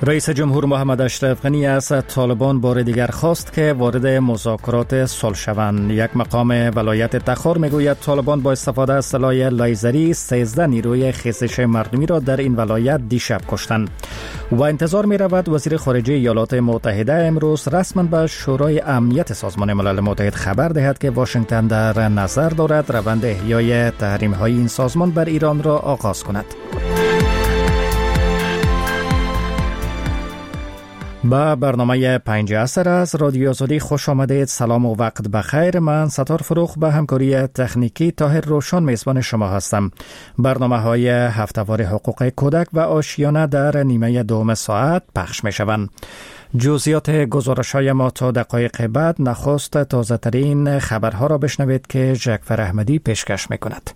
رئیس جمهور محمد اشرف غنی از طالبان بار دیگر خواست که وارد مذاکرات صلح شوند. یک مقام ولایت تخار میگوید طالبان با استفاده از سلاح لیزری 13 نیروی خیزش مردمی را در این ولایت دیشب کشتند و انتظار می رود وزیر خارجه ایالات متحده امروز رسما به شورای امنیت سازمان ملل متحد خبر دهد که واشنگتن در نظر دارد روند احیای تحریم های این سازمان بر ایران را آغاز کند. با برنامه 5 عصر از رادیو آزادی خوش آمدید. سلام و وقت بخیر. من ستار فروخ به همکاری تکنیکی طاهر روشن میزبان شما هستم. برنامه های هفته‌وار حقوق کودک و آشیانه در نیمه دوم ساعت پخش می شوند. جزئیات گزارش های ما تا دقایق بعد. نخست تازه ترین خبرها را بشنوید که جعفر احمدی پیشکش می کند.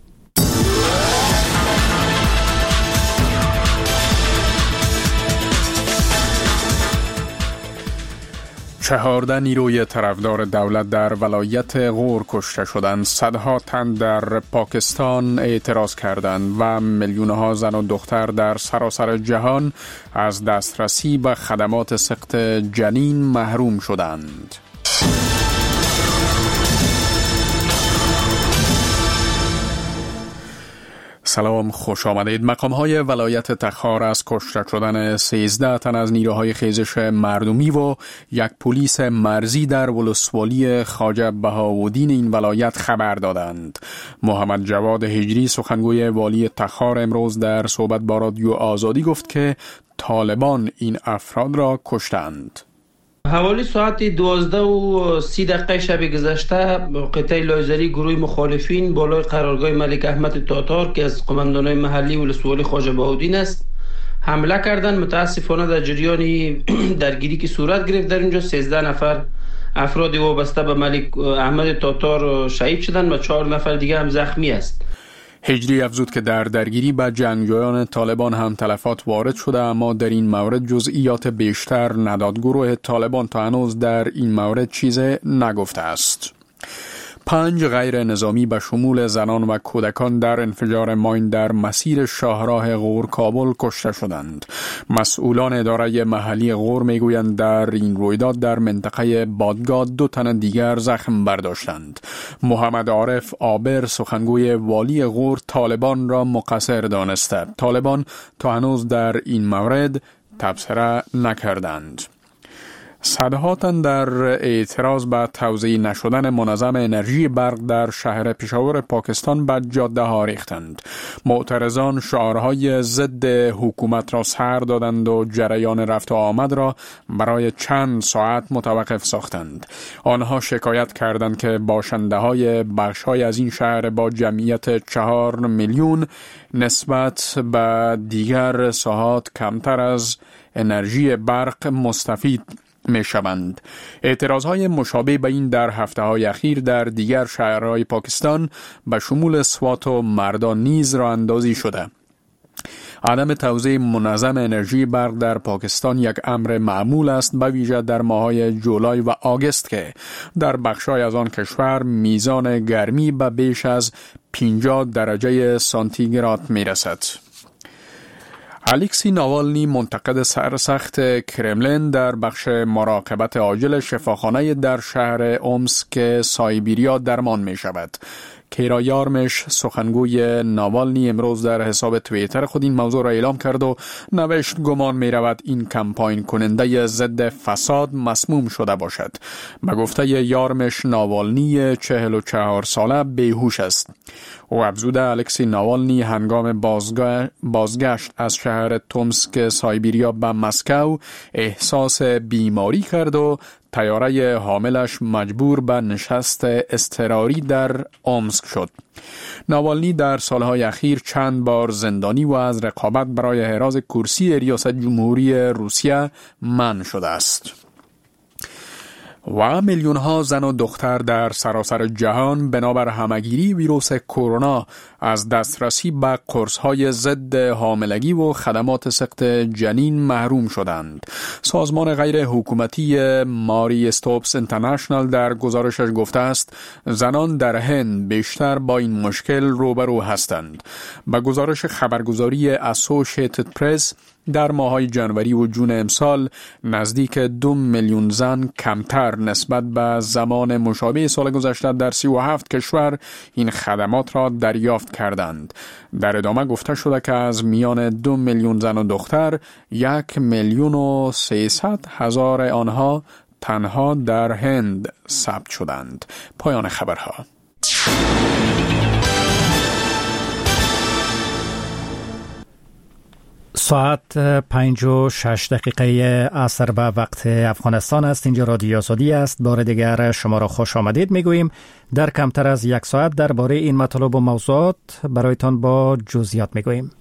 14 نیروی طرفدار دولت در ولایت غور کشته شدند. صدها تن در پاکستان اعتراض کردند و میلیون‌ها زن و دختر در سراسر جهان از دسترسی به خدمات سقط جنین محروم شدند. سلام، خوش آمدید. مقام‌های ولایت تخار از کشته شدن 13 تن از نیروهای خیزش مردمی و یک پلیس مرزی در ولسوالی خواجه بهاءالدین این ولایت خبر دادند. محمد جواد هجری سخنگوی والی تخار امروز در صحبت با رادیو آزادی گفت که طالبان این افراد را کشتند. حوالی ساعت 12:30 شب گذشته قطعه لیزری گروه مخالفین بالای قرارگاه ملک احمد تاتار که از قماندان‌های محلی ولسوالی خواجه بهاءالدین است حمله کردند. متاسفانه در جریان درگیری که صورت گرفت در اینجا 13 نفر افراد وابسته به ملک احمد تاتار شهید شدند و 4 نفر دیگه هم زخمی است. هجری افزود که در درگیری با جنگجویان طالبان هم تلفات وارد شده، اما در این مورد جزئیات بیشتر نداد. گروه طالبان تا هنوز در این مورد چیزی نگفته است. 5 غیر نظامی به شمول زنان و کودکان در انفجار ماین در مسیر شاهراه غور کابل کشته شدند. مسئولان اداره محلی غور میگویند در این رویداد در منطقه بادگاه 2 تن دیگر زخم برداشتند. محمد عارف آبر سخنگوی والی غور طالبان را مقصر دانسته. طالبان تا هنوز در این مورد تبصره نکردند. صدها تن در اعتراض به توزیع نشدن منظم انرژی برق در شهر پشاور پاکستان به جاده ها ریختند. معترضان شعارهای ضد حکومت را سر دادند و جریان رفت و آمد را برای چند ساعت متوقف ساختند. آنها شکایت کردند که باشنده های بخش های از این شهر با جمعیت 4 میلیون نسبت به دیگر ساحات کمتر از انرژی برق مستفید می شوند. اعتراضهای مشابه به این در هفته‌های اخیر در دیگر شهرهای پاکستان به شمول سوات و مردان نیز راه اندازی شده. عدم توزیع منظم انرژی برق در پاکستان یک امر معمول است، به ویژه در ماه‌های جولای و آگوست که در بخش‌های از آن کشور میزان گرمی به بیش از 50 درجه سانتیگراد می‌رسد. الکسی ناوالنی منتقد سرسخت کرملین در بخش مراقبت عاجل شفاخانه در شهر اومسک سایبیریا درمان می شود. کیرا یارمش سخنگوی ناوالنی امروز در حساب توییتر خود این موضوع را اعلام کرد و نوشت گمان می رود این کمپاین کننده ضد فساد مسموم شده باشد. به گفته یارمش ناوالنی 44 ساله بیهوش است. او افزود الکسی ناوالنی هنگام بازگشت از شهر تومسک سایبیریا به مسکو احساس بیماری کرد و طیاره حاملش مجبور به نشست اضطراری در اومسک شد. ناوالنی در سالهای اخیر چند بار زندانی و از رقابت برای حراز کرسی ریاست جمهوری روسیه منع شده است. و میلیون‌ها زن و دختر در سراسر جهان بنابر همگیری ویروس کرونا از دسترسی به قرص‌های ضد حاملگی و خدمات سقط جنین محروم شدند. سازمان غیر حکومتی ماری استوپس اینترنشنال در گزارشش گفته است زنان در هند بیشتر با این مشکل روبرو هستند. به گزارش خبرگزاری اسوسییتد پرس در ماه‌های جنوری و جون امسال نزدیک 2 میلیون زن کمتر نسبت به زمان مشابه سال گذشته در 37 کشور این خدمات را دریافت کردند. در ادامه گفته شده که از میان 2 میلیون زن و دختر 1,300,000 آنها تنها در هند ثبت شدند. پایان خبرها. ساعت 5:06 عصر به وقت افغانستان است. اینجا رادیو آزادی است. بار دیگر شما را خوش آمدید میگوییم. در کمتر از یک ساعت درباره این مطالب و موضوعات برایتان با جزئیات میگوییم.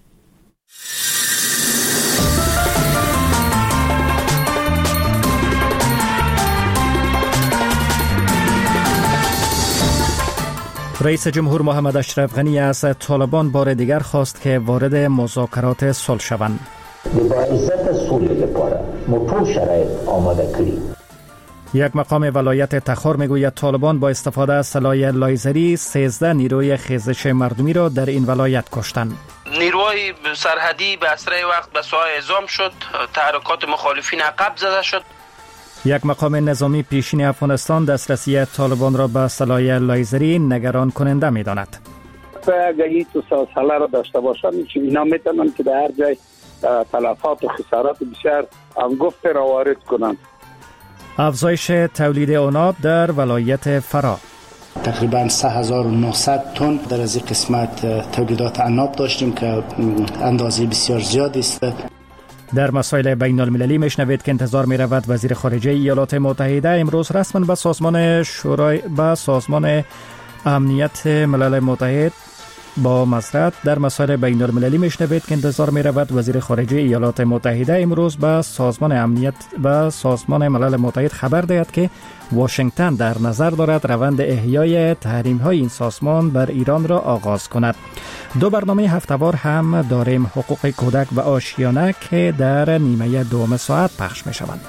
رئیس جمهور محمد اشرف غنی از طالبان بار دیگر خواست که وارد مذاکرات صلح شوند. با عزت صلح لپاره مطول شرایط آماده کردیم. یک مقام ولایت تخار میگوید طالبان با استفاده از سلاح لیزری 13 نیروی خیزش مردمی را در این ولایت کشتند. نیروهای سرحدی به اسرع وقت به ساحه اعزام شد، تحرکات مخالفین عقب زده شد. یک مقام نظامی پیشین افغانستان دسترسی طالبان را به سلاح لیزری نگران کننده می‌داند. اگر این تو سلسله را داشته باشند اینا میتونن که در هر جای تلفات و خسارات بسیار هنگفت را وارد کنند. افزایش تولید عناب در ولایت فرا. تقریبا 3900 تن در از این قسمت تولیدات عناب داشتیم که اندازه بسیار زیادی است. در مسائل بین المللی میشنوید که انتظار می رود وزیر خارجه ایالات متحده امروز رسما به سازمان امنیت ملل متحد با مزرعت در مسائل بین المللی میشنوید که انتظار می رود وزیر خارجه ایالات متحده امروز به سازمان ملل متحد خبر دهد که واشنگتن در نظر دارد روند احیای تحریم های این سازمان بر ایران را آغاز کند. دو برنامه هفته‌وار هم داریم، حقوق کودک و آشیانه که در نیمه دوم ساعت پخش می شوند.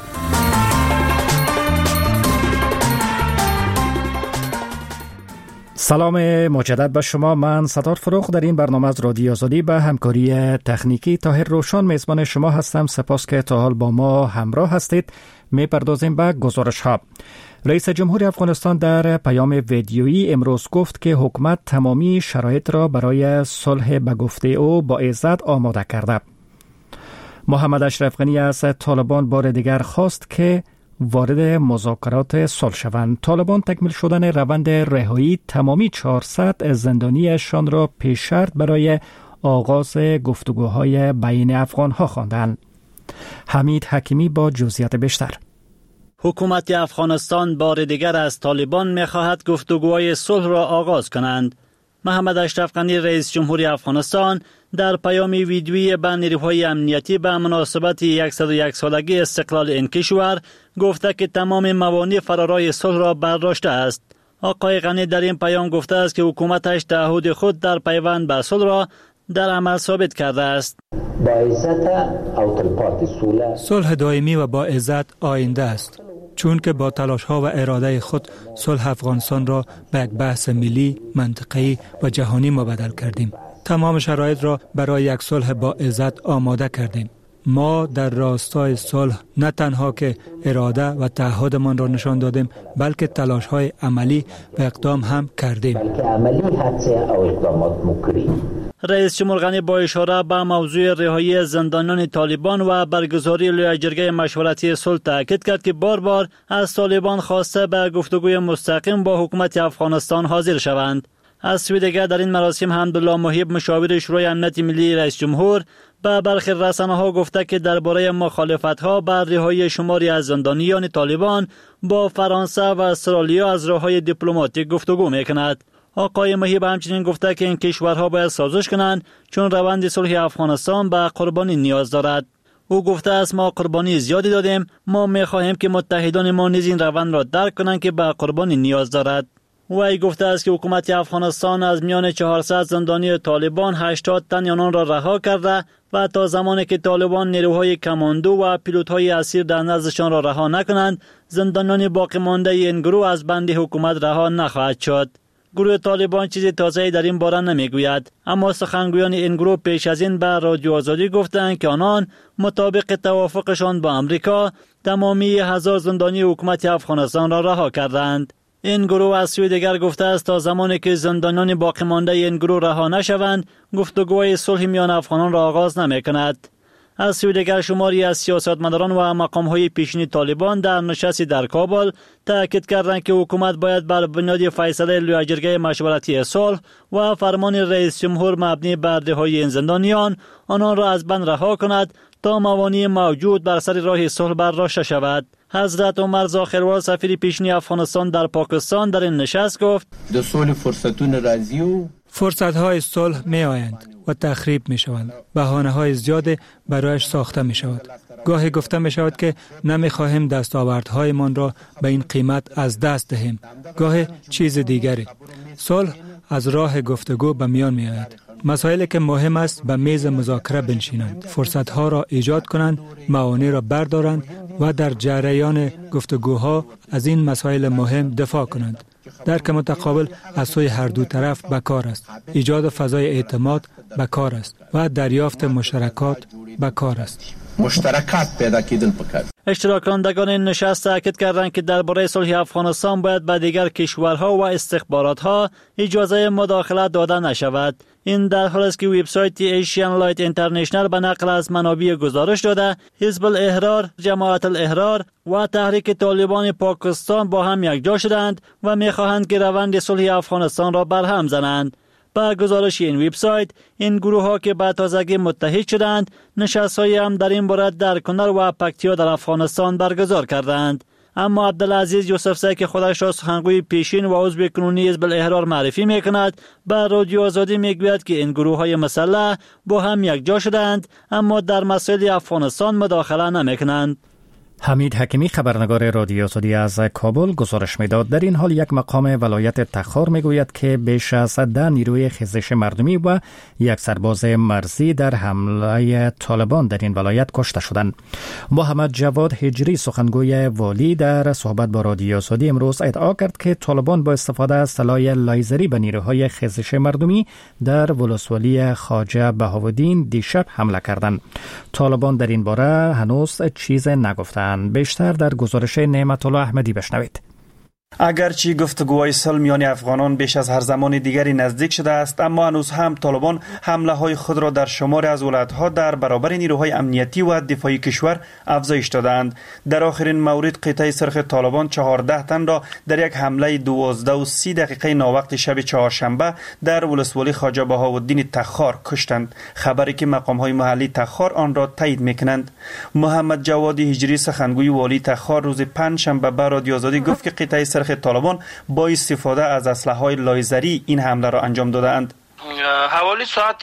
سلام مجدد به شما. من ستار فروخ در این برنامه از رادیو آزادی به همکاری تکنیکی طاهر روشن میزبان شما هستم. سپاس که تا حال با ما همراه هستید. میپردازیم به گزارش ها. رئیس جمهور افغانستان در پیام ویدیویی امروز گفت که حکومت تمامی شرایط را برای صلح به گفته او با عزت آماده کرده. محمد اشرف غنی از طالبان بار دیگر خواست که وارد مذاکرات صلح شوند. طالبان تکمیل شدن روند رهایی تمامی 400 زندانیشان را پیش شرط برای آغاز گفتگوهای بین افغانها خواندند. حمید حکیمی با جزئیات بیشتر. حکومت افغانستان بار دیگر از طالبان می‌خواهد گفتگوهای صلح را آغاز کنند. محمد اشرف غنی رئیس جمهوری افغانستان در پیام ویدیویی به نیروهای امنیتی به مناسبت 101 سالگی استقلال این کشور گفته که تمام موانع فرارای صلح را برداشته است. آقای غنی در این پیام گفته است که حکومتش تعهد خود در پیوند به صلح را در عمل ثابت کرده است. صلح دائمی و با عزت آینده است، چون که با تلاش ها و اراده خود صلح افغانستان را به یک بحث ملی، منطقه‌ای و جهانی مبدل کردیم. تمام شرایط را برای یک صلح با عزت آماده کردیم. ما در راستای صلح نه تنها که اراده و تعهدمان را نشان دادیم، بلکه تلاش های عملی و اقدام هم کردیم. رئیس جمهور غنی با اشاره به موضوع رهایی زندانیان طالبان و برگزاری لوی جرگه مشورتی صلح تاکید کرد که بار بار از طالبان خواسته به گفتگوی مستقیم با حکومت افغانستان حاضر شوند. از سوی دیگر در این مراسم حمدالله محیب مشاور شورای امنیت ملی رئیس جمهور به برخی رسانه‌ها گفته که درباره مخالفت‌ها بر رهایی شماری از زندانیان طالبان با فرانسه و استرالیا از راه‌های دیپلماتیک گفتگو می‌کند. آقای محیب همچنین گفته که این کشورها باید سازش کنند چون روند صلح افغانستان به قربانی نیاز دارد. او گفته است ما قربانی زیادی دادیم، ما می‌خواهیم که متحدان ما نیز این روند را درک کنند که به قربانی نیاز دارد. وی گفته است که حکومت افغانستان از میان 400 زندانی طالبان 80 تن آنان را رها کرده و تا زمانی که طالبان نیروهای کماندو و پیلوت‌های اسیر در نزدشان را رها نکنند، زندانیان باقی مانده این گروه از بند حکومت رها نخواهد شد. گروه طالبان چیز تازه‌ای در این باره نمیگوید، اما سخنگویان این گروه پیش از این به رادیو آزادی گفتند که آنان مطابق توافقشان با امریکا تمامی 1000 زندانی حکومت افغانستان را رها کردند. این گروه از سوی دیگر گفته است تا زمانی که زندانیان باقی مانده این گروه رها نشوند، گفتگوهای صلح میان افغانان را آغاز نمی‌کند. از سوی دیگر شماری از سیاستمداران و مقام‌های پیشین طالبان در نشستی در کابل تاکید کردند که حکومت باید بر بنیاد فیصله لوی جرگه مشورتی صلح و فرمان رئیس جمهور مبنی بر رهایی این زندانیان آنان را از بند رها کند تا موانع موجود بر سر راه صلح برداشته شود. حضرت عمر ذاخروال سفیر پیشین افغانستان در پاکستان در این نشست گفت: د صلح فرصتونه راځي او فرصت‌های صلح می آیند و تخریب می شوند. بهانه‌های زیاد برایش ساخته می شود. گاهی گفته می شود که نمی خواهیم دستاوردهایمان را به این قیمت از دست دهیم. گاهی چیز دیگری. صلح از راه گفتگو به میان می آید. مسائلی که مهم است به میز مذاکره بنشینند، فرصتها را ایجاد کنند، موانع را بردارند و در جریان گفتگوها از این مسائل مهم دفاع کنند. درک متقابل از سوی هر دو طرف به کار است. ایجاد فضای اعتماد به کار است و دریافت مشترکات به کار است. مشترکات پیدا کردن پکار. اشتراک‌کنندگان این نشست تاکید کردند که درباره صلح افغانستان باید به دیگر کشورها و استخباراتها اجازه مداخله داده نشود. این در حالی است که وبسایت ایشین لایت اینترنشنال به نقل از منابع گزارش داده حزب الاحرار، جماعت الاحرار و تحریک طالبان پاکستان با هم یکجا شدند و می‌خواهند که روند صلح افغانستان را برهم زنند. با گزارش این وبسایت، این گروه ها که به تازگی متحد شدند، نشست‌های هم در این باره در کنر و پکتیا در افغانستان برگزار کردند. اما عبدالعزیز یوسفزی که خودش را سخنگوی پیشین و عضو کنونی حزب الاحرار معرفی می‌کند، به رادیو آزادی می‌گوید که این گروه‌های مسلح با هم یکجا شدند اما در مسائل افغانستان مداخله نمی‌کنند. حمید حکیمی خبرنگار رادیو آزادی از کابل گزارش میداد. در این حال یک مقام ولایت تخار میگوید که بیش از 10 نیروی خیزش مردمی و یک سرباز مرزی در حمله طالبان در این ولایت کشته شدند. محمد جواد هجری سخنگوی والی در صحبت با رادیو آزادی امروز ادعا کرد که طالبان با استفاده از سلاح لیزری به نیروهای خیزش مردمی در ولسوالی خواجه بهاءالدین دیشب حمله کردند. طالبان در این باره هنوز چیز نگفتند. بیشتر در گزارش نعمت الله احمدی بشنوید. اگرچه گفتگوهای صلح میان افغانان بیش از هر زمان دیگری نزدیک شده است، اما هنوز هم طالبان حمله های خود را در شمار از ولایت‌ها در برابر نیروهای امنیتی و دفاعی کشور افزایش دادند. در آخرین مورد قطعه سرخ طالبان 14 تن را در یک حمله 12:30 ناوقت شب چهارشنبه در ولسوالی خواجه بهاءالدین تخار کشتند، خبری که مقام‌های محلی تخار آن را تایید می‌کنند. محمد جواد هجری سخنگوی والی تخار روز پنجشنبه به رادیو آزادی گفت که قطعه سرخ طالبان با استفاده از اسلحه‌های لیزری این حمله را انجام دادند. حوالی ساعت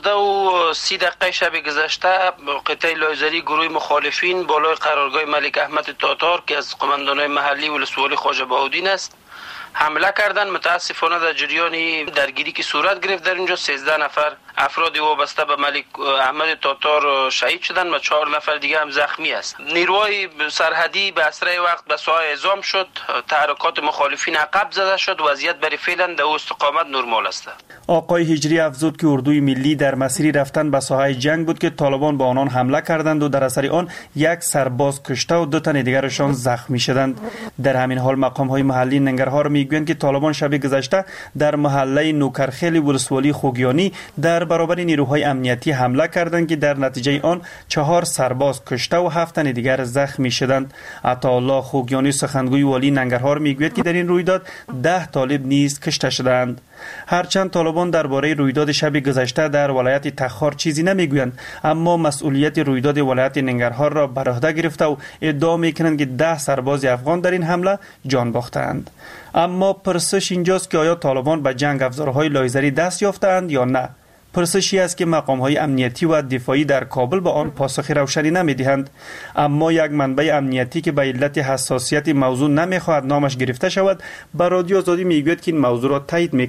12:30 شب گذشته قطعه لیزری گروه مخالفین بالای قرارگاه ملک احمد تاتار که از قماندان‌های محلی ولسوالی خواجه بهاءالدین است حمله کردند. متاسفانه در جریان درگیری که صورت گرفت در اینجا 13 نفر افراد وابسته به ملک احمد تاتار شهید شدند و 4 نفر دیگه هم زخمی است. نیروهای سرحدی به اسرع وقت به ساحه اعزام شد، تحرکات مخالفین عقب زده شد، وضعیت برای فعلا در استقامت نرمال است. آقای هجری افزود که اردوی ملی در مسیر رفتن به ساحه جنگ بود که طالبان با آنان حمله کردند و در اثر آن یک سرباز کشته و 2 تن دیگرشان زخمی شدند. در همین حال مقام‌های محلی ننگرهار میگویند که طالبان شب گذشته در محله نوکرخیل ولسوالی خوگیانی در برابر نیروهای امنیتی حمله کردند که در نتیجه آن 4 سرباز کشته و 7 تن دیگر زخمی شدند. عطاالله خوگیانی سخنگوی والی ننگرهار میگوید که در این رویداد 10 طالب نیز کشته شدند. هرچند طالبان درباره رویداد شب گذشته در ولایت تخار چیزی نمیگویند، اما مسئولیت رویداد ولایت ننگرهار را بر عهده گرفته و ادعا میکنند که 10 سرباز افغان در این حمله جان باختند. اما پرسش اینجاست که آیا طالبان به جنگ افزارهای لیزری دست یافتند یا نه؟ پرسشی است که مقام‌های امنیتی و دفاعی در کابل با آن پاسخ روشنی نمی‌دهند. اما یک منبع امنیتی که به علت حساسیت موضوع نمی‌خواهد نامش گرفته شود، به رادیو آزادی میگوید که این موضوع را تایید می‌کند.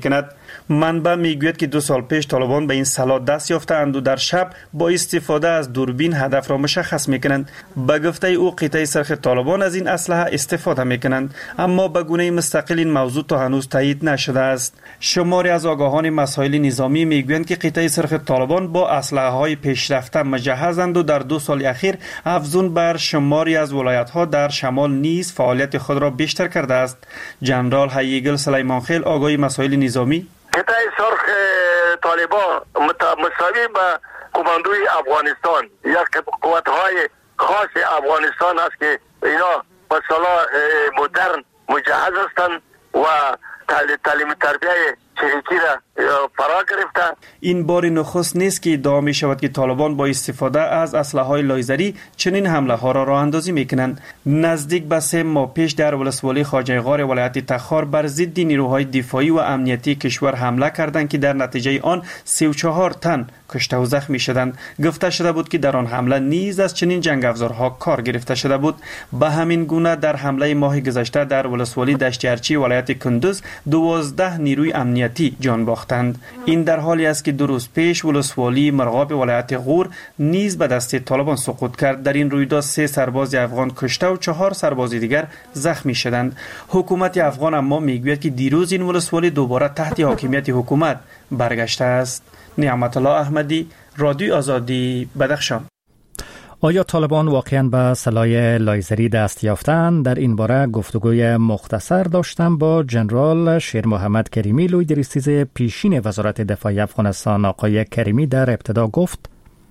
منبع میگوید که 2 سال پیش طالبان به این سلاح دست یافتند و در شب با استفاده از دوربین هدف را مشخص میکنند. به گفته او قطعه سرخ طالبان از این اسلحه استفاده میکنند، اما به گونه مستقل این موضوع تا هنوز تایید نشده است. شماری از آگاهان مسائل نظامی میگویند که قطعه سرخ طالبان با اسلحه های پیشرفته مجهزند و در 2 سال اخیر افزون بر شماری از ولایت ها در شمال نیز فعالیت خود را بیشتر کرده است. جنرال هیگل سلیمان خیل آگاه مسائل نظامی: قطعه سرخ طالبان مساوی به کماندوی افغانستان، یک قوت‌های خاص افغانستان است که اینا با سلاح مدرن مجهز هستند و تعلیم تربیه چریکی را فرا گرفته. این بار نخست نیست که ادعا می شود که طالبان با استفاده از اسلحه های لیزری چنین حمله ها را راه اندازی می کنند. نزدیک به 3 ماه پیش در ولسوالی خواجه غار ولایت تخار بر ضد نیروهای دفاعی و امنیتی کشور حمله کردند که در نتیجه آن 34 تن کشته و زخمی شدند. گفته شده بود که در آن حمله نیز از چنین جنگ افزارها کار گرفته شده بود. به همین گونه در حمله ماه گذشته در ولسوالی دشت ارچی ولایت کندوز 12 نیروی امنیتی جان باختند. این در حالی است که 2 روز پیش ولسوالی مرغاب ولایت غور نیز به دست طالبان سقوط کرد. در این رویداد 3 سرباز افغان کشته و 4 سرباز دیگر زخمی شدند. حکومت افغان اما میگوید که دیروز این ولسوالی دوباره تحت حاکمیت حکومت برگشته است. نعمت الله احمدی، رادیو آزادی، بدخشان. آیا طالبان واقعاً به سلاح لیزری دست یافتند؟ در این باره گفتگوی مختصر داشتم با جنرال شیر محمد کریمی. لوی رئیس پیشین وزارت دفاع افغانستان آقای کریمی در ابتدا گفت: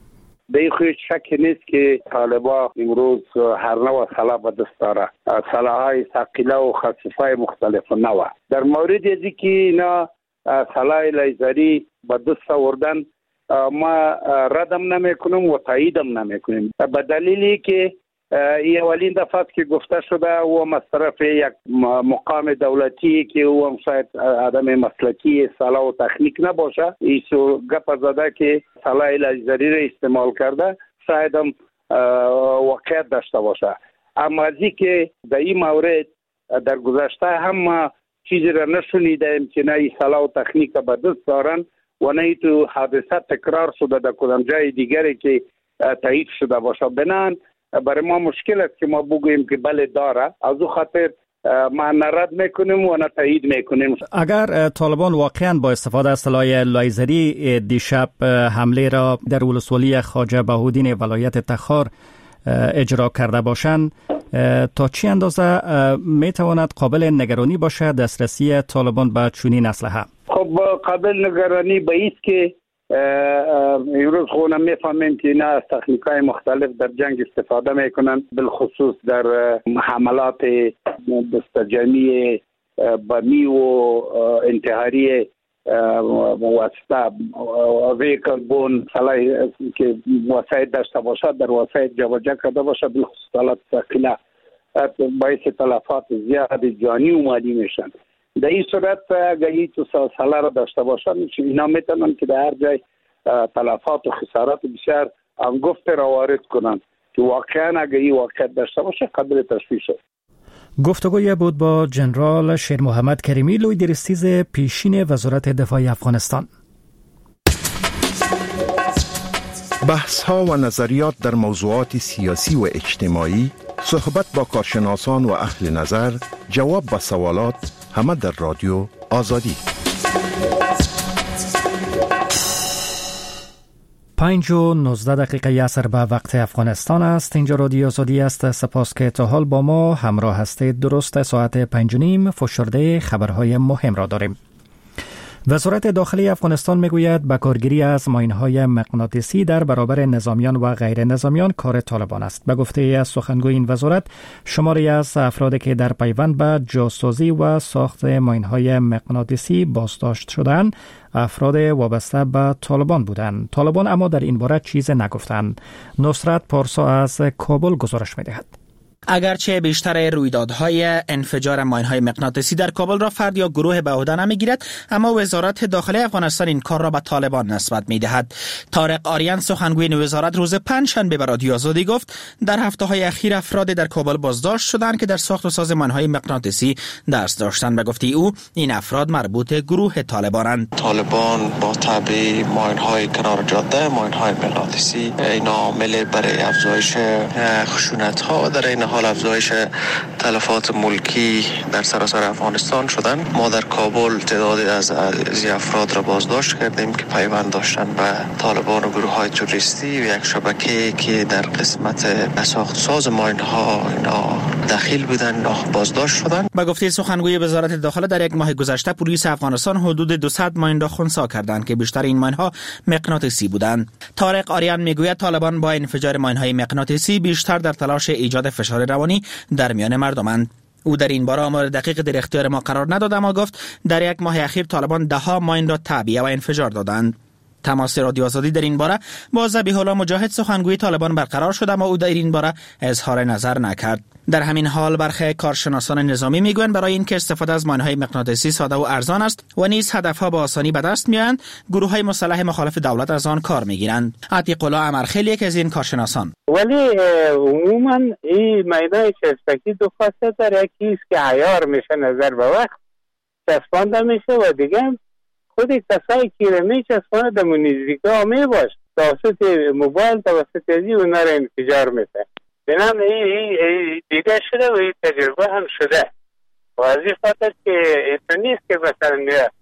به هیچ شک نیست که طالبان امروز هر نوع سلاح به دست داره، سلاح‌های ثقیله و خصیصه مختلف نوع. در مورد ازی که اینا سلاح لیزری به دست آوردن ما ردم نمیکنیم و تاییدم نمیکنیم، به دلیلی که این اولین دفعه که گفته شده و مصرف یک مقام دولتی که او هم شاید آدم مسلکی سلاح و تکنیک نباشه، ایسو گپ زده که سلاح لیزری را استعمال کرده شاید هم واقعیت داشته باشه. اما از این که در این مورد در گذشته هم چیزی را نشنیدیم که نه این سلاح و تکنیک به دست دارن و نه تو حادثه تکرار شده در کدام جای دیگری که تایید شده باشه. بنان برای ما مشکل است که ما بگوییم که بله داره. از او خاطر ما نرد میکنیم و نه تایید میکنیم. اگر طالبان واقعا با استفاده از سلاح لیزری دیشب حمله را در ولسوالی خواجه بهودین ولایت تخار اجرا کرده باشند، تا چه اندازه میتواند قابل نگرانی باشه دسترسی طالبان به چنین اسلحه؟ خب قابل نگرانی به ایست که امروز خودم میفهمیم که اینا از تکنیک‌های مختلف در جنگ استفاده میکنن، بالخصوص در حملات دستجمعی بمی و انتحاری واسطه ویکل بون سلاح که وسایل داشته باشد در وسایل جابجا کرده باشد، بالخصوص حالات ثقیله باعث تلفات زیاد جانی و مالی میشن. در این صورت اگر این تو سلاح را داشته باشن اینا میتونن که در هر جای تلفات و خسارات بسیار انگفت را وارد کنن که واقعا اگر این واقعیت داشته باشه قابل تشویش است. گفتگوی بود با جنرال شیر محمد کریمی، لوی درستیز پیشین وزارت دفاع افغانستان. بحث ها و نظریات در موضوعات سیاسی و اجتماعی، صحبت با کارشناسان و اهل نظر، جواب به سوالات، همه در رادیو آزادی. 5:19 عصر به وقت افغانستان است. اینجا رادیو آزادی است. سپاس که تا حال با ما همراه هستید. درست ساعت 5:30 فشرده خبرهای مهم را داریم. وزارت داخلی افغانستان میگوید به کارگیری از ماین‌های مغناطیسی در برابر نظامیان و غیر نظامیان کار طالبان است. به گفته از سخنگوی این وزارت، شماری از افرادی که در پیوند به جاسوسی و ساخت ماین‌های مغناطیسی بازداشت شدند، افراد وابسته به طالبان بودند. طالبان اما در این باره چیز نگفتند. نصرت پارسا از کابل گزارش می‌دهد. اگرچه بیشتر رویدادهای انفجار ماین‌های مغناطیسی در کابل را فرد یا گروه به عهده نمیگیرد، اما وزارت داخلی افغانستان این کار را به طالبان نسبت میدهد. طارق آریان سخنگوی وزارت روز پنجشنبه به رادیو آزادی گفت در هفته‌های اخیر افراد در کابل بازداشت شدند که در ساخت و ساز ماین‌های مغناطیسی دست داشتند. به گفته او این افراد مربوط گروه طالبانند. طالبان با تابع ماین‌های کنار جاده، ماین‌های مغناطیسی، این عامل برای افزایش خشونت‌ها، در این حال افزایش تلفات ملکی در سراسر افغانستان شدن. ما در کابل تعدادی از افراد را بازداشت کردیم که پیوند داشتن به طالبان و گروه‌های توریستی و یک شبکه که در قسمت ساخت ساز ماین‌ها اینا دخیل بودن بازداشت شدن. با گفته سخنگوی وزارت داخله در یک ماه گذشته پلیس افغانستان حدود 200 ماین را خنثی کردند که بیشتر این ماین‌ها مغناطیسی بودند. طارق آریان میگوید طالبان با انفجار ماین‌های مغناطیسی بیشتر در تلاش ایجاد فشار روانی در میان مردمند. او در این باره آمار دقیق در اختیار ما قرار نداد، اما گفت در یک ماه اخیر طالبان 10 ماین را تعبیه و انفجار دادند. تماس رادیو آزادی در این باره با ذبیح الله مجاهد سخنگوی طالبان برقرار شد، اما او در این باره اظهار نظر نکرد. در همین حال برخی کارشناسان نظامی میگویند برای اینکه استفاده از ماین‌های مغناطیسی ساده و ارزان است و نیز هدفها با آسانی به دست میآیند، گروه‌های مسلح مخالف دولت از آن کار میگیرند. عتیق الله امرخیل یک از این کارشناسان. ولی عموما این ماین‌های چسبکی دو خاصیت داره، یکی است که عیار میشه نظر به وقت چسبانده میشه و دیگه خود کسایی که میچسبانه در نزدیکا میباش توسط موبایل توسط ازی اونا را انفجار میده. بنام این دیده شده و این تجربه هم شده و از این خاطر که ایتون نیست که مثلا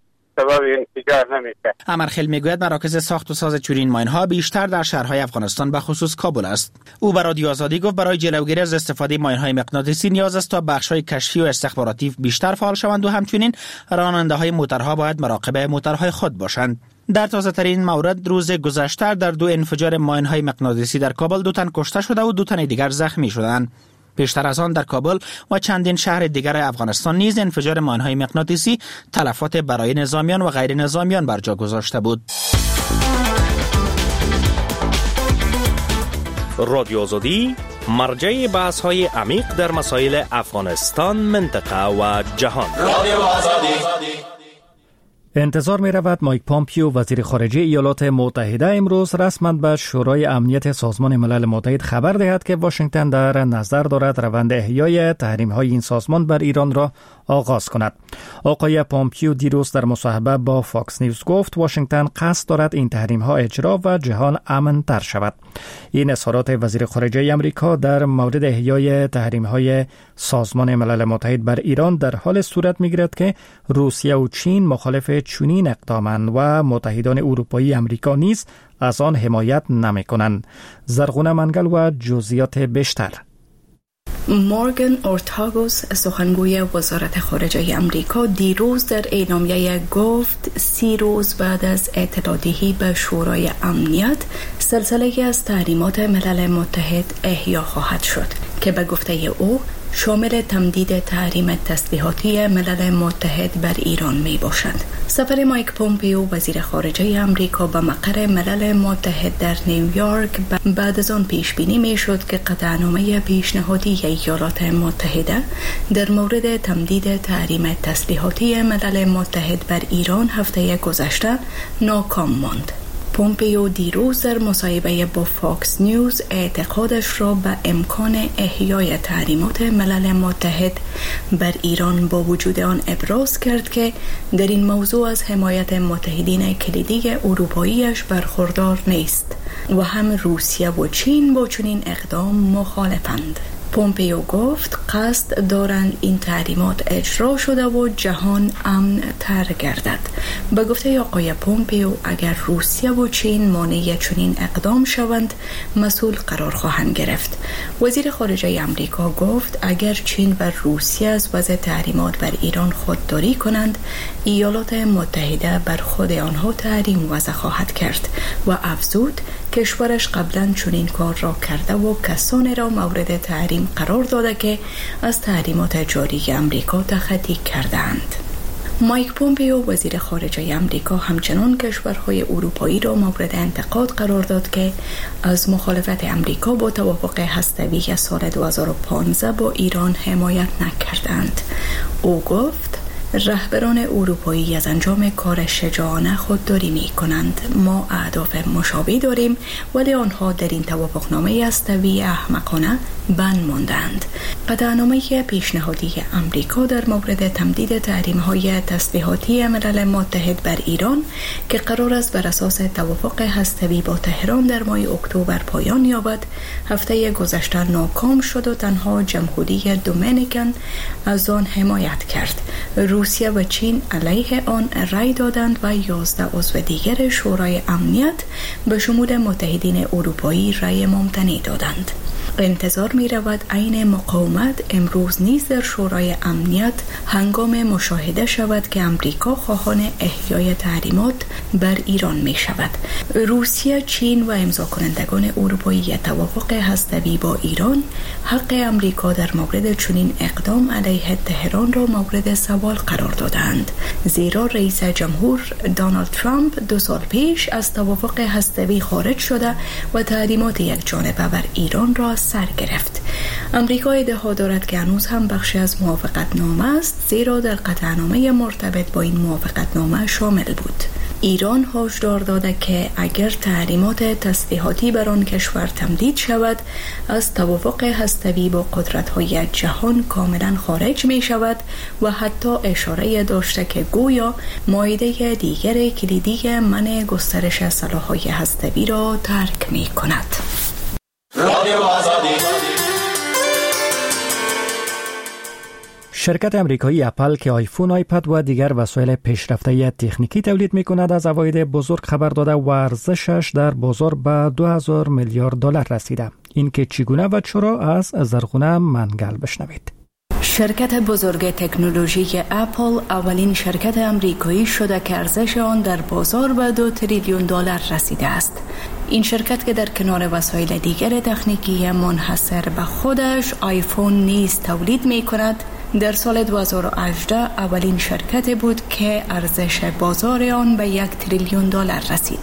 سبب انفجار نمیشه. امرخیل میگوید مراکز ساخت و ساز چنین ماین‌ها بیشتر در شهرهای افغانستان به خصوص کابل است. او به رادیو آزادی گفت برای جلوگیری از استفاده ماین‌های مغناطیسی نیاز است تا بخش‌های کشفی و استخباراتی بیشتر فعال شوند و همچنین راننده‌های موترها باید مراقب موترهای خود باشند. در تازه ترین مورد روز گذشته در 2 انفجار ماین‌های مغناطیسی در کابل 2 تن کشته شده و 2 تن دیگر زخمی شدند. پیشتر از آن در کابل و چندین شهر دیگر افغانستان نیز انفجار ماین‌های مغناطیسی تلفات برای نظامیان و غیر نظامیان بر جا گذاشته بود. رادیو آزادی مرجع بحث‌های عمیق در مسائل افغانستان، منطقه و جهان. رادیو آزادی. انتظار می رود مایک پامپیو وزیر خارجه ایالات متحده امروز رسما به شورای امنیت سازمان ملل متحد خبر دهد که واشنگتن در نظر دارد روند احیای تحریم‌های این سازمان بر ایران را آغاز کند. آقای پامپیو دیروز در مصاحبه با فاکس نیوز گفت واشنگتن قصد دارد این تحریم‌ها اجرا و جهان امن‌تر شود. این اظهارات وزیر خارجه آمریکا در مورد احیای تحریم‌های سازمان ملل متحد بر ایران در حال صورت می‌گیرد که روسیه و چین مخالف چنین اقدامند و متحدان اروپایی امریکا نیز از آن حمایت نمی‌کنند. زرغونه منگل و جزئیات بیشتر. مورگان اورتاگوس سخنگوی وزارت خارجه امریکا دیروز در اعلامیه گفت 30 روز بعد از اطلاع‌دهی به شورای امنیت سلسله از تحریمات ملل متحد احیا خواهد شد که به گفته او شامل تمدید تحریم تسلیحاتی ملل متحد بر ایران می باشد. سفر مایک پومپیو وزیر خارجه امریکا به مقر ملل متحد در نیویورک بعد از آن پیش بینی می شد که قطعنامه پیشنهادی ایالات متحده در مورد تمدید تحریم تسلیحاتی ملل متحد بر ایران هفته گذشته ناکام ماند. پومپیو دیروز در مصاحبه با فاکس نیوز اعتقادش را به امکان احیای تحریمات ملل متحد بر ایران با وجود آن ابراز کرد که در این موضوع از حمایت متحدین کلیدی اروپاییش برخوردار نیست و هم روسیه و چین با چنین اقدام مخالفند. پومپیو گفت قصد دارند این تحریمات اجرا شده و جهان امن تر گردد. به گفته آقای پومپیو اگر روسیه و چین مانع چنین اقدام شوند مسئول قرار خواهند گرفت. وزیر خارجه امریکا گفت اگر چین و روسیه از وضع تحریمات بر ایران خودداری کنند ایالات متحده بر خود آنها تحریم وضع خواهد کرد و افزود کشورش قبلا چنین کار را کرده و کسانی را مورد تحریم قرار داده که از تحریمات جاری امریکا تخطی کردند. مایک پومپیو وزیر خارجه امریکا همچنان کشورهای اروپایی را مورد انتقاد قرار داد که از مخالفت امریکا با توافق هسته‌ای سال 2015 با ایران حمایت نکردند. او گفت رهبران اروپایی از انجام کار شجاعانه خودداری می کنند. ما اهداف مشابه داریم ولی آنها در این توافقنامه هسته‌ای احمقانه بند ماندند. قطعنامه پیشنهادی امریکا در مورد تمدید تحریم‌های تسلیحاتی ملل متحد بر ایران که قرار است بر اساس توافق هسته‌ای با تهران در ماه اکتبر پایان یابد، هفته گذشته ناکام شد و تنها جمهوری دومینیکن از آن حمایت کرد. روسیه و چین علیه آن رأی دادند و 11 عضو دیگر شورای امنیت به شمول متحدین اروپایی رأی ممتنع دادند. انتظار می رود عین مقاومت امروز نیز در شورای امنیت هنگام مشاهده شود که امریکا خواهان احیای تحریمات بر ایران می شود. روسیه، چین و امضا کنندگان اروپایی توافق هسته‌ای با ایران حق امریکا در مورد چنین اقدام علیه تهران را مورد سوال قرار دادند، زیرا رئیس جمهور دونالد ترامپ 2 سال پیش از توافق هسته‌ای خارج شده و تحریمات یک جانبه بر ایران را سر گرفت. امریکا ادعا دارد که هنوز هم بخشی از موافقتنامه است، زیرا در قطعنامه مرتبط با این موافقتنامه شامل بود. ایران هشدار داده که اگر تحریمات تسلیحاتی بر آن کشور تمدید شود، از توافق هسته‌ای با قدرت‌های جهان کاملا خارج می شود و حتی اشاره داشته که گویا مایده دیگر کلیدی منع گسترش سلاح‌های هسته‌ای را ترک می کند. شرکت امریکایی اپل که آیفون، آیپد و دیگر وسایل پیشرفته تکنیکی تولید می‌کند از عواید بزرگ خبر داده و ارزشش در بازار به 2000 میلیارد دلار رسیده. این که چگونه و چرا از زرغونه منگل بشنوید. شرکت بزرگ تکنولوژی اپل اولین شرکت امریکایی شده که ارزش آن در بازار به 2 تریلیون دلار رسیده است. این شرکت که در کنار وسایل دیگر تکنیکی منحصر به خودش آیفون نیز تولید می کند، در سال 2018 اولین شرکت بود که ارزش بازار آن به 1 تریلیون دلار رسید.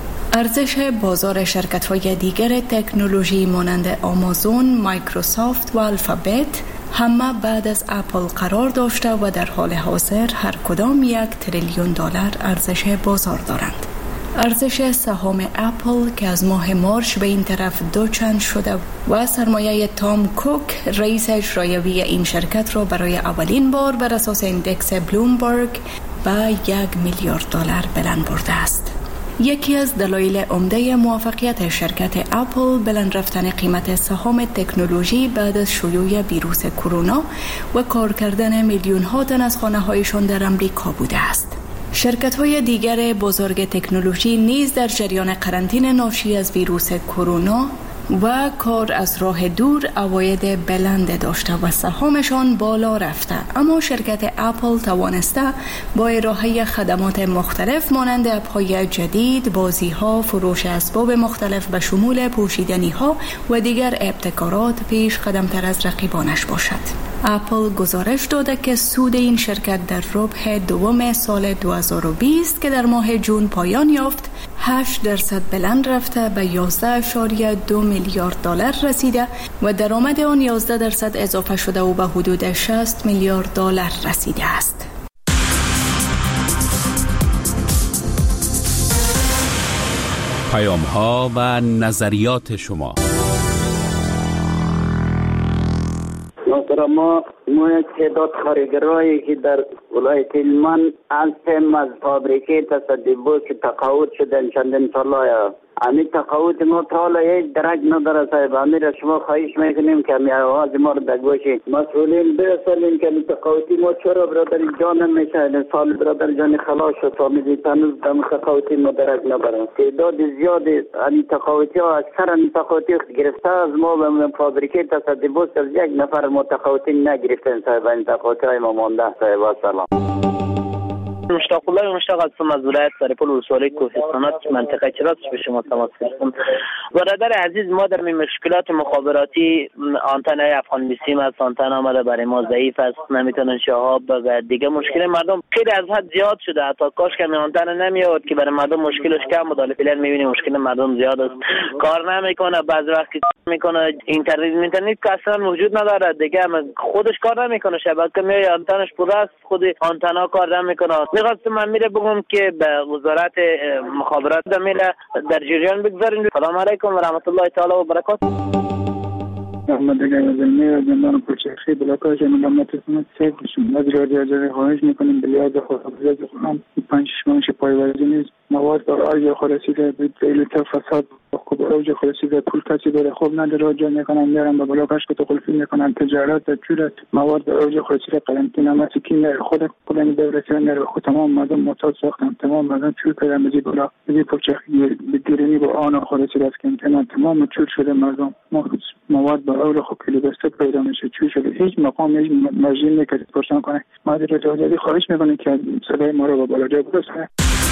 ارزش بازار شرکت‌های دیگر تکنولوژی مانند آمازون، مایکروسافت و الفابت همه بعد از اپل قرار داشته و در حال حاضر هر کدام 1 تریلیون دلار ارزش بازار دارند. ارزش سهام اپل که از ماه مارچ به این طرف 2 چند شده و سرمایه تام کوک رئیس اجرایی این شرکت را برای اولین بار بر اساس ایندکس بلومبرگ به 1 میلیارد دلار بلند برده است. یکی از دلایل عمده موفقیت شرکت اپل بلند رفتن قیمت سهام تکنولوژی بعد از شیوع ویروس کرونا و کار کردن میلیون ها تن از خانه هایشان در امریکا بوده است. شرکت‌های دیگر بزرگ تکنولوژی نیز در جریان قرنطینه ناشی از ویروس کرونا و کار از راه دور عواید بلند داشته و سهامشان بالا رفته، اما شرکت اپل توانسته با ارائه خدمات مختلف مانند اپ‌های جدید، بازی‌ها، فروش اسباب مختلف به شمول پوشیدنی‌ها و دیگر ابتکارات پیش قدم‌تر از رقیبانش باشد. اپل گزارش داده که سود این شرکت در ربع دوم سال 2020 که در ماه جون پایان یافت 8% بلند رفته به 11.2 میلیارد دلار رسیده و درآمد آن 11% اضافه شده و به حدود 60 میلیارد دلار رسیده است. پیام‌ها و نظریات شما. ما یک تعداد کارگرایی که در ولایت هلمند از فابریکه تصدیبوس تقاعد شدن چندین ساله. همین تقاعد ما تا حالا یک درک نداره صاحب. همین را شما خواهش میکنیم که همین آواز ما رو در گوش مسئولین برسانیم که تقاعدی ما چرا برادر جان میشه. سال برادر جان خلاص شد فهمیدید هنوز دم تقاعدی ما درک نداره. تعداد زیادی همین تقاعدی ها اکثر همین تقاعدی گرفته از ما به فابریکه تصدیبوس از یک نفر ما تقاعدی نگرفتن صاحب. این تقاعدی های ما مانده صاحب. سلام. مشتاق الله مشتاق هستم از ولایت سرپل ولسوالی کوهستانات منطقه چراس به شما تماس گرفتم. برادر عزیز، ما در مشکلات مخابراتی آنتنای افغان بیسیم است، آنتن آمده برای ما ضعیف است، نمیتونن شهاب و دیگه مشکل مردم خیلی از حد زیاد شده. حتی کاش که آنتن نمیاد که برای مردم مشکلش کم بود. فعلا میبینیم مشکل مردم زیاد است، کار نمیکنه، بعضی وقت میکنه اینترنت که اصلا وجود نداره دیگه، خودش کار نمیکنه، شبکه میاد آنتنش پر است، خود آنتنا کار نمیکنه. میخواستم من بگم که به وزارت مخابرات در جریان بگذارین. سلام علیکم و رحمت الله تعالی و برکاته. محمد علی از زندان کوچکی بلاکای جناب سید شما از رادیو خواهش میکنیم به یاد خداوند خودم 5 ماه پایوازی نیست مواد برای خلاصیده به دلیل فساد خوب اوج خلاصیده پول کسی داره خوب نداره جا میکنن میارن به بلاکش که تخلفی میکنن تجارت جوره مواد به اوج خلاصیده قرنطینه مسکین خود کلن دولتیان نره خود تمام مردم معتاد ساختن، تمام مردم چول کردن به بلا به کوچکی بگیرنی با آن خلاصیده است که امتحان تمام چول شده مردم مواد به اوج خوب کلی بسته پیدا میشه چول شده هیچ مقام هیچ مرجعی نمیکنه پرسان کنه. ما در رادیو خواهش میکنیم که صدای ما رو به بالا جا برسونه.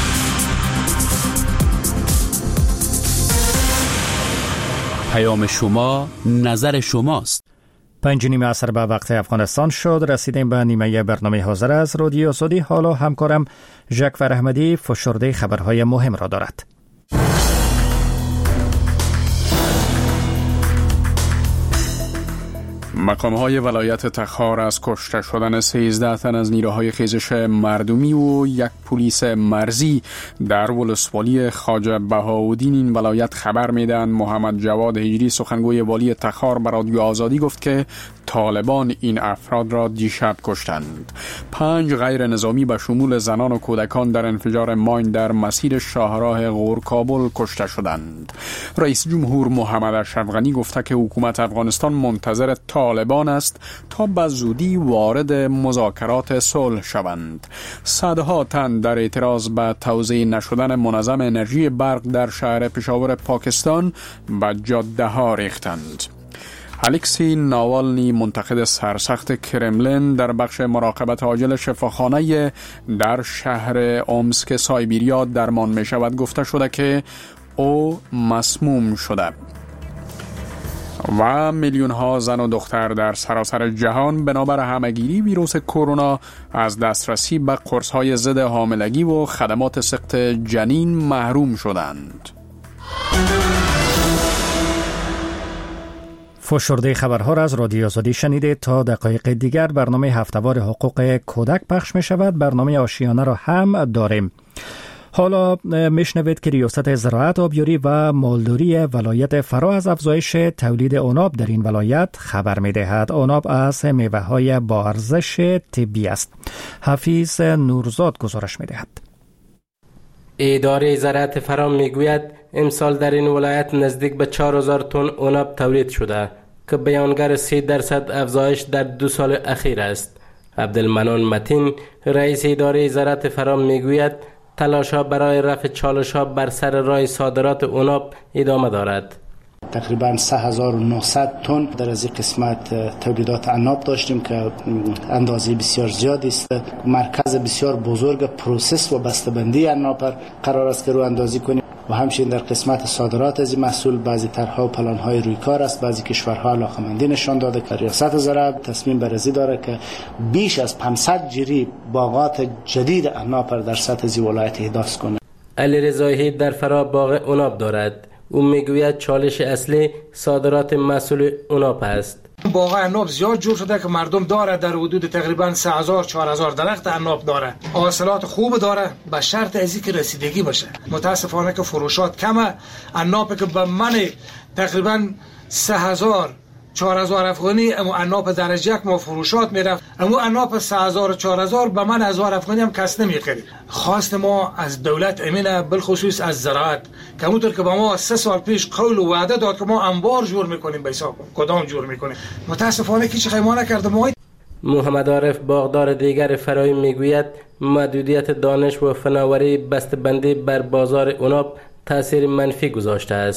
پیام شما نظر شماست. 5:30 عصر به وقت افغانستان شد. رسیدیم به نیمه برنامه حاضر از رادیو آزادی. حالا همکارم ژکفر احمدی فشرده خبرهای مهم را دارد. مقام‌های ولایت تخار از کشته شدن 13 تن از نیروهای خیزش مردمی و یک پلیس مرزی در ولسوالی خواجه بهاءالدین این ولایت خبر میدن. محمد جواد هجری سخنگوی والی تخار به رادیو آزادی گفت که طالبان این افراد را دیشب کشتند. 5 غیر نظامی به شمول زنان و کودکان در انفجار ماین در مسیر شاهراه غور کابل کشته شدند. رئیس جمهور محمد اشرف غنی گفته که حکومت افغانستان منتظر طالبان است تا به زودی وارد مذاکرات صلح شوند. صدها تن در اعتراض به توزیع نشدن منظم انرژی برق در شهر پشاور پاکستان به جاده ها ریختند. الکسی ناوالنی منتقد سرسخت کرملین در بخش مراقبت عاجل شفاخانه در شهر اومسک سایبیریا درمان می شود گفته شده که او مسموم شده و میلیون ها زن و دختر در سراسر جهان بنابر همه‌گیری ویروس کرونا از دسترسی به قرص‌های ضد حاملگی و خدمات سقط جنین محروم شدند. فشرده خبرها را از رادیو آزادی شنیده. تا دقایق دیگر برنامه هفته‌وار حقوق کودک پخش می شود. برنامه آشیانه را هم داریم. حالا میشنوید که ریاست زراعت، آبیاری و مالداری ولایت فرا از افزایش تولید عناب در این ولایت خبر می‌دهد. عناب از میوه‌های با ارزش طبی است. حفیظ نورزاد گزارش می‌دهد. اداره زراعت فرا میگوید امسال در این ولایت نزدیک به 4000 تن عناب تولید شده که بیانگر 3% افزایش در 2 سال اخیر است. عبدالمنان متین رئیس اداره زراعت فرا میگوید تلاش‌ها برای رفع چالش‌ها بر سر راه صادرات عناب ادامه دارد. تقریبا 3900 تن در از این قسمت تولیدات عناب داشتیم که اندازه بسیار زیادی است. مرکز بسیار بزرگ پروسس و بسته‌بندی عناب قرار است که رو اندازی کنیم و همچنین در قسمت صادرات از این محصول بعضی طرح‌ها و پلان‌های روی کار است. بعضی کشورها علاقه‌مندی نشان داده که ریاست زراعت تصمیم بررسی داره که بیش از 500 جری باغات جدید عناب در سطح از ولایت احداث کنه. علی رضایی در فرا باغ عناب دارد. او میگوید چالش اصلی صادرات محصول عناب است. باغ عناب زیاد جور شده که مردم داره در حدود تقریبا 3000-4000 درخت عناب داره. حاصلات خوب داره به شرط ازی که رسیدگی باشه. متاسفانه که فروشات کمه. عناب که به من تقریبا 3000-4000 افغانی اما عناب درجه یک ما فروشات میرفت. اما عناب 3000-4000 به من 1000 افغانی هم کس نمیخرید. خواست ما از دولت امینه بالخصوص از زراعت که همونطور که با ما 3 سال پیش قول و وعده داد که ما انبار جور میکنیم به حساب کدام جور میکنیم. متاسفانه که چه خیمه نکرده. ما محمد عارف باغدار دیگر فرایی میگوید محدودیت دانش و فناوری بسته‌بندی بر بازار عناب تاثیر منفی گذاشته است.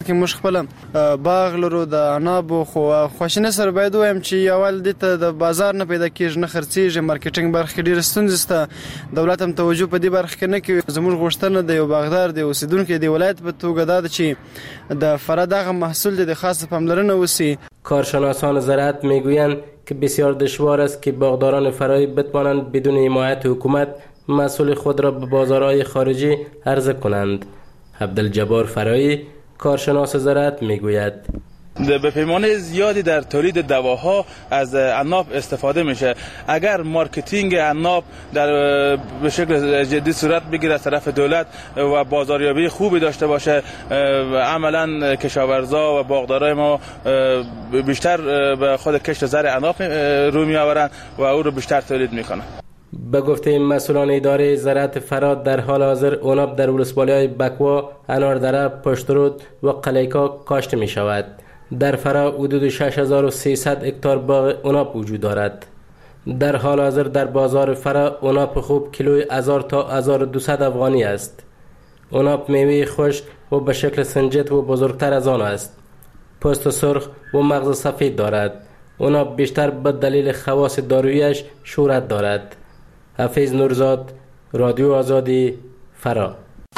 که مش خپل باغ لرو د انابو خو خوشنه سره باید وایم چې اول د بازار نه پیدا کیږي نه خرڅیږي مارکیټینګ برخه ډیر ستونزې سته دولت هم توجه په دې برخه کې نه کوي زموږ غوښتنه د یو باغدار د اوسیدونکو د ولایت په توګه دا چې د فرا دغه محصول د خاص پاملرنه وسی. کارشناسان زراعت میگویند که بسیار دشوار است که باغداران فرایی بتوانند بدون حمایت حکومت محصول خود را به بازارهای خارجی عرضه کنند. عبدالجبار فرایی کارشناس زراعت میگوید به پیمانه زیادی در تولید دواها از عناب استفاده میشه. اگر مارکتینگ عناب به شکل جدی صورت بگیره از طرف دولت و بازاریابی خوبی داشته باشه، عملا کشاورزا و باغدارای ما بیشتر به خود کشت زرع عناب رو میآورند و او رو بیشتر تولید میکنن. به گفته مسئولان اداره زراعت فراد در حال حاضر عناب در ولسوالی‌های بکوا، اناردره، پشترود و قلیکا کاشته می شود. در فرا حدود 6300 هکتار باغ عناب وجود دارد. در حال حاضر در بازار فرا عناب خوب کیلوی 1000 تا 1200 افغانی است. عناب میوه خشک و به شکل سنجت و بزرگتر از آن است. پوست سرخ و مغز سفید دارد. عناب بیشتر به دلیل خواص داروییش شهرت دارد. حفیظ نورزاد، رادیو آزادی، فرا.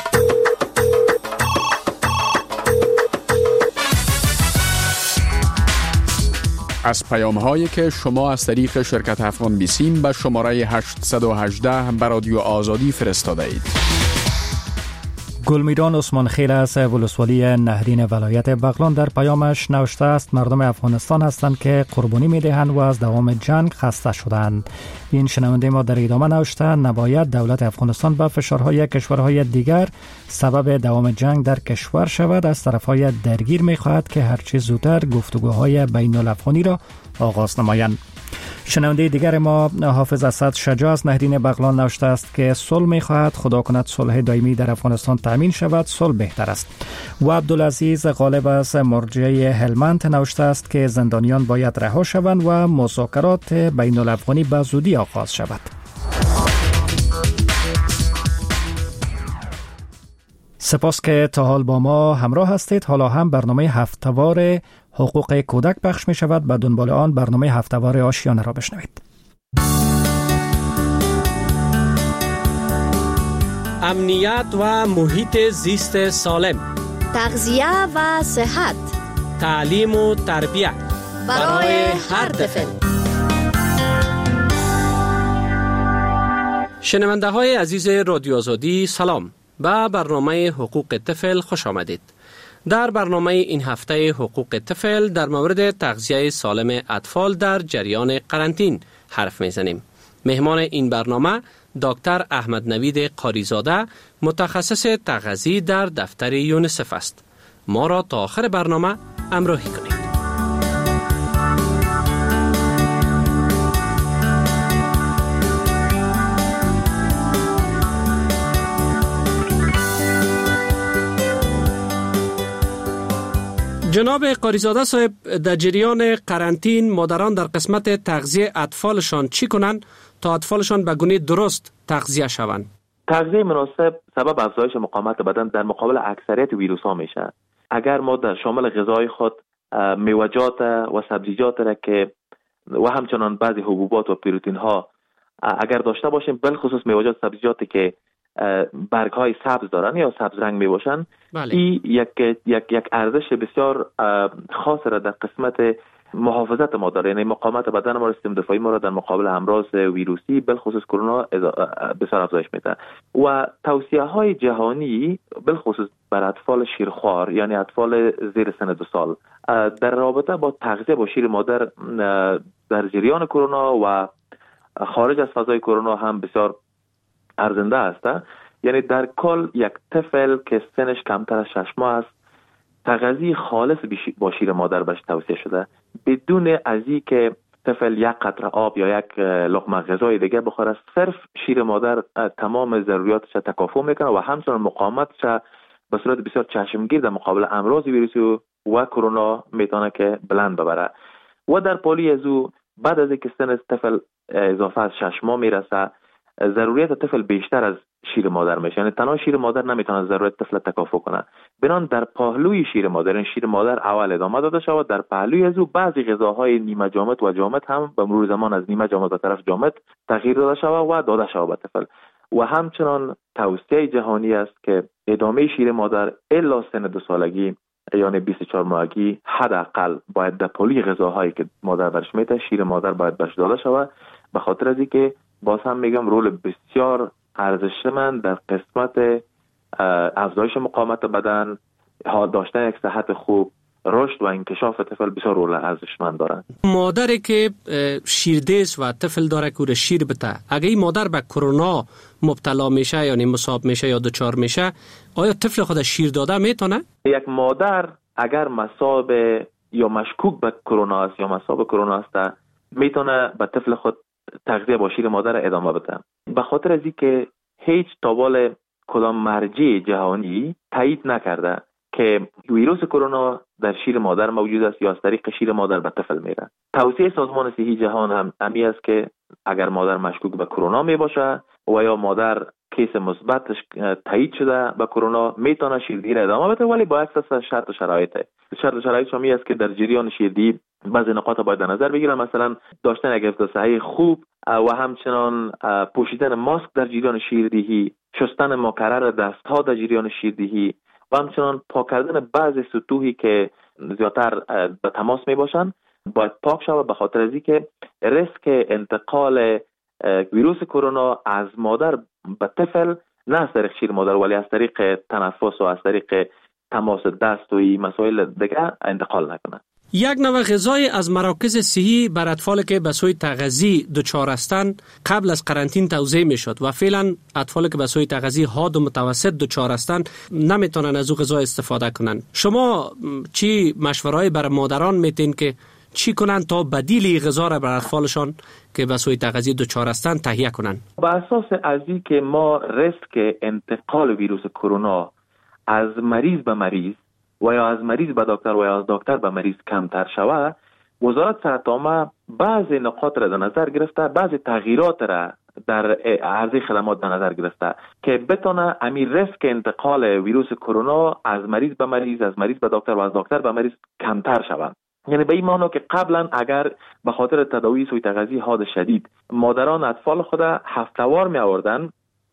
از پیام هایی که شما از طریق شرکت افغان بیسیم به شماره 818 به رادیو آزادی فرستاده اید. گلمیران عثمان خیل از ولسوالی نهرین ولایت بغلان در پیامش نوشته است مردم افغانستان هستند که قربانی می‌دهند و از دوام جنگ خسته شدند. این شنونده ما در ادامه نوشته نباید دولت افغانستان به فشارهای کشورهای دیگر سبب دوام جنگ در کشور شود. از طرفهای درگیر می‌خواهد که هرچه زودتر گفتگوهای بین الافغانی را آغاز نمایند. شنونده دیگر ما حافظ اسد شجاع از نهرین بغلان نوشته است که صلح می‌خواهد، خدا کند صلح دائمی در افغانستان تامین شود، صلح بهتر است. و عبدالعزیز غالب از مرجع هلمند نوشته است که زندانیان باید رها شوند و مذاکرات بین الافغانی به زودی آغاز شود. سپاس که تا حال با ما همراه هستید. حالا هم برنامه هفته‌وار حقوق کودک پخش می شود. به دنبال آن برنامه هفته‌وار آشیانه را بشنوید. امنیت و محیط زیست سالم، تغذیه و صحت، تعلیم و تربیت برای هر طفل. شنونده های عزیز رادیو آزادی سلام. به برنامه حقوق طفل خوش آمدید. در برنامه این هفته حقوق طفل در مورد تغذیه سالم اطفال در جریان قرنطین حرف میزنیم. مهمان این برنامه دکتر احمد نوید قاریزاده، متخصص تغذیه در دفتر یونیسف است. ما را تا آخر برنامه همراهی کنید. جناب قاریزاده صاحب، در جریان قرنطین مادران در قسمت تغذیه اطفالشان چی کنند تا اطفالشان به گونه درست تغذیه شوند؟ تغذیه مناسب سبب افزایش مقاومت بدن در مقابل اکثریت ویروس ها میشه. اگر ما در شامل غذای خود میوه‌جات و سبزیجات را که و همچنان بعضی حبوبات و پروتئین ها اگر داشته باشیم، بالخصوص میوه‌جات سبزیجاتی که برگ های سبز دارن یا سبز رنگ می باشن، این یک ارزش بسیار خاص را در قسمت محافظت ما داره. یعنی مقاومت بدن ما، سیستم دفاعی ما را در مقابل امراض ویروسی بالخصوص کرونا بسیار افزایش میده. و توصیه های جهانی بالخصوص بر اطفال شیرخوار، یعنی اطفال زیر سن 2 سال، در رابطه با تغذیه با شیر مادر در جریان کرونا و خارج از فضای کرونا هم بسیار ارزنده است. یعنی در کل یک طفل که سنش کمتر از 6 ماه است، تغذیه خالص با شیر مادر بهش توصیه شده، بدون از اینکه طفل یک قطره آب یا یک لقمه غذای دیگه بخوره. صرف شیر مادر تمام ضروریاتش تکافؤ میکنه و همچنان مقاومتش به صورت بسیار چشمگیر در مقابل امراض ویروسی و کرونا میتونه که بلند ببره. و در پالی از او بعد از اینکه سن طفل اضافه از 6 ماه میرسه، ضروریات طفل بیشتر از شیر مادر میشه. یعنی تنها شیر مادر نمیتونه ضرورت طفل تکافو کنه. بنان در پهلوی شیر مادر، این شیر مادر اول ادامه داده شود، در پهلوی از او بعضی غذاهای نیمه جامد و جامد هم به مرور زمان از نیمه جامد به طرف جامد تغییر داده شود و داده شود به طفل. و همچنان توصیه جهانی است که ادامه شیر مادر الا سن 2 سالگی یعنی 24 ماهگی حداقل باید در پهلوی غذاهایی که مادر برش میده شیر مادر باید برش داده شود، به خاطر از اینکه باز هم میگم رول بسیار ارزشمند در قسمت افزایش مقاومت بدن، داشتن یک صحت خوب، رشد و انکشاف طفل بسیار رول ارزشمند دارند. مادری که شیردیس و طفل داره که شیر بده، اگه این مادر به کرونا مبتلا میشه یعنی مصاب میشه یا دچار میشه، آیا طفل خود شیر داده میتونه؟ یک مادر اگر مصاب یا مشکوک به کرونا است یا مصاب کرونا است، میتونه به طفل خود تغذیه با شیر مادر ادامه بده، به خاطر از اینکه هیچ تابال کدام مرجع جهانی تایید نکرده که ویروس کرونا در شیر مادر موجود است یا از طریق شیر مادر به طفل میره. توصیه سازمان صحی جهان هم امی است که اگر مادر مشکوک به کرونا می باشه و یا مادر کیس مثبتش تایید شده به کرونا، میتونه شیردهی را ادامه بده، ولی با اساس شرط و شرایط. شرط و شرایط شمی است که در جریان شیردهی بعضی نقاط باید در نظر بگیرن، مثلا داشتن یک حفظ صحی خوب و همچنان پوشیدن ماسک در جریان شیردهی، شستن مکرر دستها در جریان شیردهی و همچنان پاک کردن بعضی سطوحی که زیادتر به تماس می باشن باید پاک شود، به خاطر از اینکه ریسک انتقال ویروس کرونا از مادر به طفل نه از طریق شیر مادر ولی از طریق تنفس و از طریق تماس دست و مسائل دیگه انتقال نکنه. یک نوع غذای از مراکز صحی بر اطفال که به سوی تغذیه دچار هستند قبل از قرنطینه توزیع میشد و فعلا اطفال که به سوی تغذیه حاد و متوسط دچار هستند نمیتونن از او غذا استفاده کنن. شما چی مشوره‌ای برای مادران میتین که چی کنن تا بدیل غذا را بر اطفالشان که به سوی تغذیه دچار هستند تهیه کنن؟ با اساس از این که ما ریسک انتقال ویروس کرونا از مریض به مریض و یا از مریض به دکتر و یا از دکتر به مریض کمتر شود، وزارت صحت عامه بعضی نقاط را در نظر گرفته، بعضی تغییرات را در عرضه خدمات در نظر گرفته که بتونه امی ریسک انتقال ویروس کرونا از مریض به مریض، از مریض به دکتر و از دکتر به مریض کمتر شود. یعنی به این معنی که قبلا اگر به خاطر تداوی سوی تغذیه حاد شدید مادران اطفال خود هفته‌وار می آوردن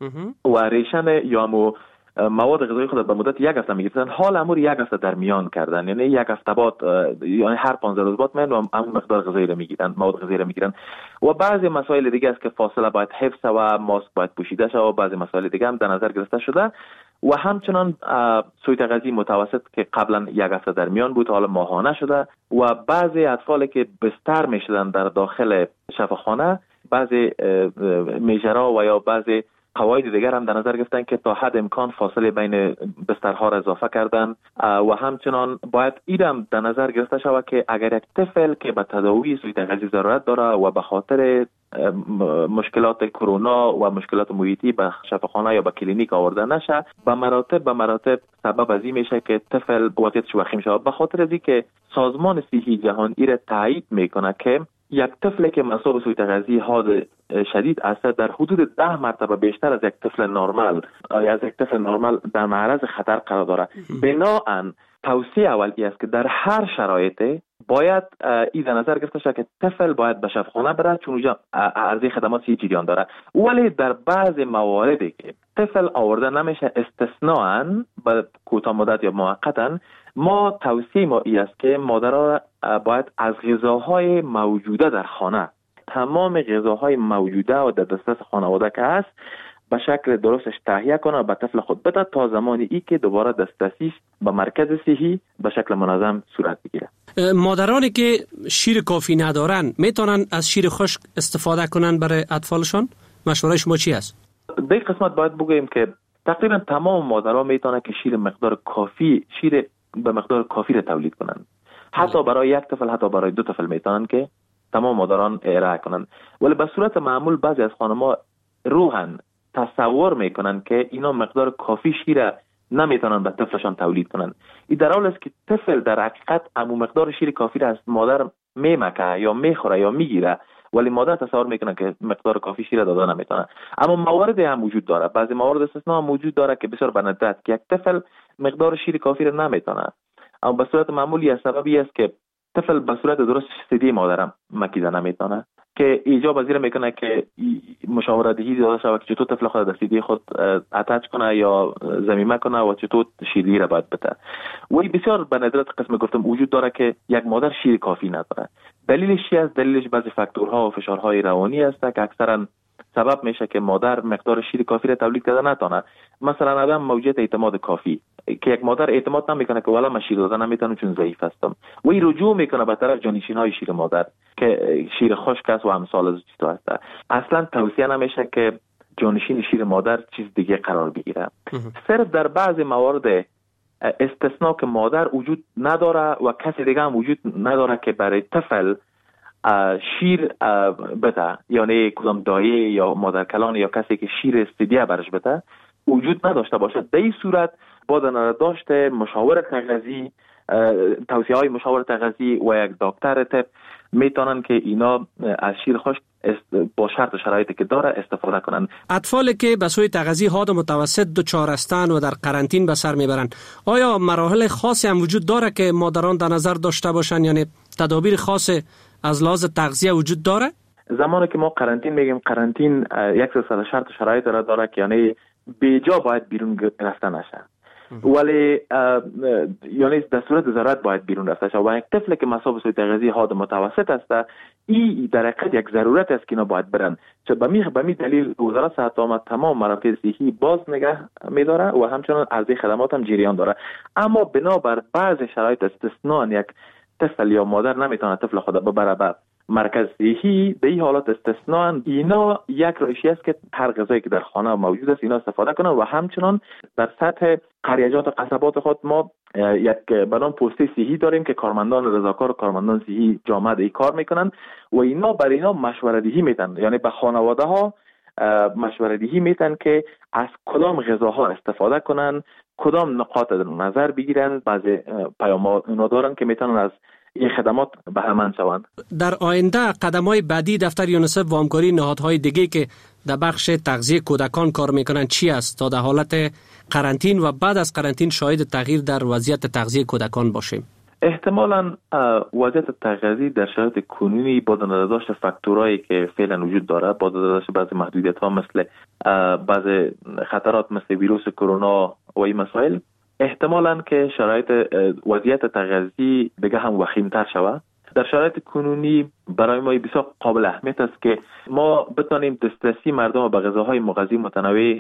و ریشن یا مواد غذایی خود به مدت یک هفته میگیرن، حال امور یک هفته در میان کردن، یعنی یک هفته بعد یعنی هر 15 روز بعد من و همون مقدار غذایی را میگیرن، مواد غذایی را میگیرن. و بعضی مسائل دیگه است که فاصله باید حفظ و ماسک باید پوشیده شود و بعضی مسائل دیگه هم در نظر گرفته شده و همچنان سوی تغذیه متوسط که قبلا یک هفته در میان بود حالا ماهانه شده و بعضی اطفال که بستر میشدن در داخل شفاخانه بعضی میجرا و یا بعضی قواعد دیگر هم در نظر گرفتن که تا حد امکان فاصله بین بسترها را اضافه کردن و همچنان باید ایدم در نظر گرفته شود که اگر یک طفل که به تداوی سوی تغذیه ضرورت داره و به خاطر مشکلات کرونا و مشکلات محیطی به شفاخانه یا به کلینیک آورده نشه، به مراتب سبب از این میشه که طفل وضعیتش وخیم شود، به خاطر از اینکه سازمان صحی جهان را تایید میکنه که یک طفل که مصاب سوی تغذیه حاد شدید است در حدود 10 مرتبه بیشتر از یک طفل نرمال در معرض خطر قرار داره. بنابراین توصیه اولی است که در هر شرایط باید این در نظر گرفته شود که طفل باید به شفاخانه بره چون اونجا عرضه خدمات صحی جریان داره، ولی در بعض مواردی که طفل آورده نمیشه استثناءً به کوتاه مدت یا موقتاً ما توصیه ما این است که مادرها باید از غذاهای موجوده در خانه، تمام غذاهای موجوده و در دسترس خانواده که هست به شکل درستش تهیه کنه و به طفل خود بده تا زمانی ای که دوباره دسترسیش به مرکز صحی به شکل منظم صورت بگیره. مادرانی که شیر کافی ندارن میتونن از شیر خشک استفاده کنن برای اطفالشان؟ مشوره شما چی است؟ در این قسمت باید بگوییم که تقریبا تمام مادرها میتونن که شیر به مقدار کافی را تولید کنن. حتی برای یک طفل، حتی برای 2 طفل میتونن که تمام مادران ارائه کنن، ولی به صورت معمول بعضی از خانم‌ها روحاً تصور میکنن که اینا مقدار کافی شیر نمیتونن به طفلشان تولید کنن. این در حالی است که طفل در حقیقت همون مقدار شیر کافی را از مادر میمکه یا میخوره یا میگیره ولی مادر تصور میکنه که مقدار کافی شیر داده نمیتونه. اما موارد هم وجود داره، بعضی موارد استثنا هم وجود داره که بسیار به ندرت که یک طفل مقدار شیر کافی را نمیتونه، اما به صورت معمولی از سببی است که طفل به صورت درست ثدی مادرم مکیده نمیتونه که ایجاب پذیر میکنه که مشاوره دهی داده شود که چطور طفل خود در ثدی خود اتچ کنه یا ضمیمه کنه و چطور شیری را باید بده. ولی بسیار به ندرت قسم گفتم وجود داره که یک مادر شیر کافی نداره. دلیلش چی است؟ دلیلش بعضی فاکتورها و فشارهای روانی است که اکثرا سبب میشه که مادر مقدار شیر کافی را تولید کرده نتونه. مثلا عدم موجودیت اعتماد کافی که یک مادر اعتماد نمیکنه که والا من شیر دادن نمیتونم چون ضعیف هستم، و این رجوع میکنه به طرف جانشین های شیر مادر که شیر خشک است و امثال از چیزا هست. اصلا توصیه نمیشه که جانشین شیر مادر چیز دیگه قرار بگیره. صرف در بعض موارد استثناء که مادر وجود نداره و کسی دیگه هم وجود نداره که برای طفل شیر بده، یعنی کدام دایه یا مادر کلان یا کسی که شیر ثدیه برش بده وجود نداشته باشد، در این صورت با داشت مشاور تغذی، توصیه های مشاور تغذی و یک دکتر طب میتونن که اینا از شیر خشک با شرط و شرایطی که داره استفاده کنن. اطفالی که به سوی تغذیه حاد متوسط دچار هستند و در قرنطین به سر میبرند، آیا مراحل خاصی هم وجود داره که مادران در نظر داشته باشند، یعنی تدابیر خاص از لحاظ تغذیه وجود داره؟ زمانی که ما قرنطین میگیم، قرنطین یک سلسله شرط و شرایط داره که یعنی بیجا باید بیرون رفته نشه، ولی یعنی در صورت ضرورت باید بیرون رفته شه و یک طفل که مصاب سوی تغذیه حاد متوسط است، این در حقیقت یک ضرورت است که اینا باید برن. چون به می دلیل وزارت صحت عامه تمام مراکز صحی باز نگه می‌داره و همچنان عرضه خدمات هم جریان داره. اما بنابر بعض شرایط استثناء یک طفل یا مادر نمیتونه طفل خود ببره به مرکز صحی، به این حالات استثناء اینا یک روشی است که هر غذایی که در خانه موجود است اینا استفاده کنن و همچنان در سطح قریجات و قصبات خود ما یک برنامه پستی صحی داریم که کارمندان رضاکار و کارمندان صحی جامعه ای کار میکنن و اینا برای اینا مشوره دهی میتن، یعنی به خانواده ها مشوره دهی میتن که از کدام غذاها استفاده کنن، کدام نقاط نظر بگیرن. بعضی پیام‌ها دارن که میتونن از این خدمات بهره‌مند شوند. در آینده قدم‌های بعدی دفتر یونیسف و همکاری نهادهای دیگه که در بخش تغذیه کودکان کار میکنن چی است تا در حالت قرنطین و بعد از قرنطین شاهد تغییر در وضعیت تغذیه کودکان باشیم؟ احتمالاً وضعیت تغذیه در شرایط کنونی با داشت فاکتورایی که فعلا وجود داره، با داشت بعضی محدودیت‌ها مثل بعضی خطرات مثل ویروس کرونا و این مسائل، احتمالاً که شرایط وضعیت تغذیه دیگه هم وخیم‌تر شود. در شرایط کنونی برای ما بسیار قابل اهمیت است که ما بتانیم دسترسی مردم به غذاهای مغذی متنوع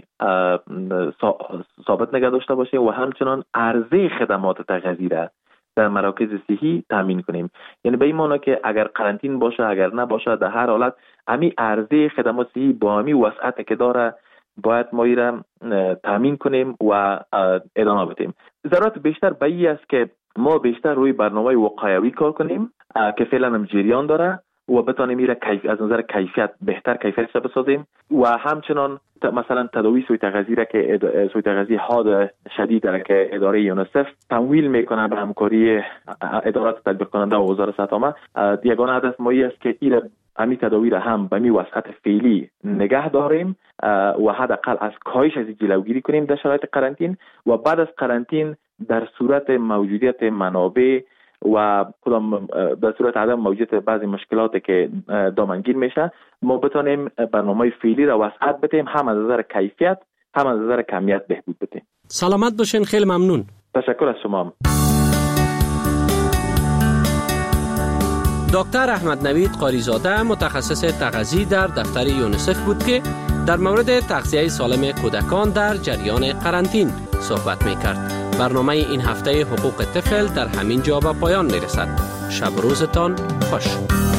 ثابت نگه داشته باشیم و همچنان عرضه خدمات تغذیه را در مراکز صحی تامین کنیم. یعنی به این معنی که اگر قرنطین باشه اگر نباشه، در هر حالت امی عرضه خدمات صحی با امی وسعت که داره باید ما را تامین کنیم و ادامه بدیم. ضرورت بیشتر به این است که ما بیشتر روی برنامه وقایوی کار کنیم که فعلا هم جریان داره و بتانیم میره از نظر کیفیت بهتر کیفیتش بسازیم و همچنان مثلا تداوی سوی تغذیه را که سوی تغذیه حاد شدید را که اداره یونیسف تمویل میکنه به همکاری ادارات تطبیق کننده و وزارت صحت عامه، یگانه هدف ما است که این امی تداوی را هم به می وسعت فعلی نگه داریم و حداقل از کاهش از جلوگیری کنیم در شرایط قرنطین و بعد از قرنطین در صورت موجودیت منابع و در صورت عدم موجودیت بعضی مشکلاتی که دامنگیر میشه ما بتونیم برنامه فعلی را وسعت بدیم، هم از نظر کیفیت هم از نظر کمیت بهبود بدیم. سلامت باشین، خیلی ممنون. تشکر از شما. دکتر احمد نوید قاریزاده متخصص تغذیه در دفتر یونیسف بود که در مورد تغذیه سالم کودکان در جریان قرنطین صحبت می‌کرد. برنامه این هفته حقوق طفل در همین جا به پایان می‌رسد. شب روزتان خوش.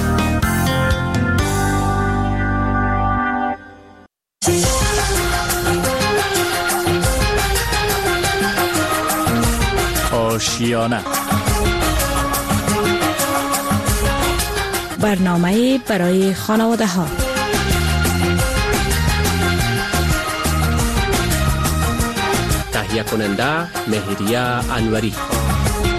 آشیانه برنامه برای خانواده ها. تهیه کننده مهریه انوری.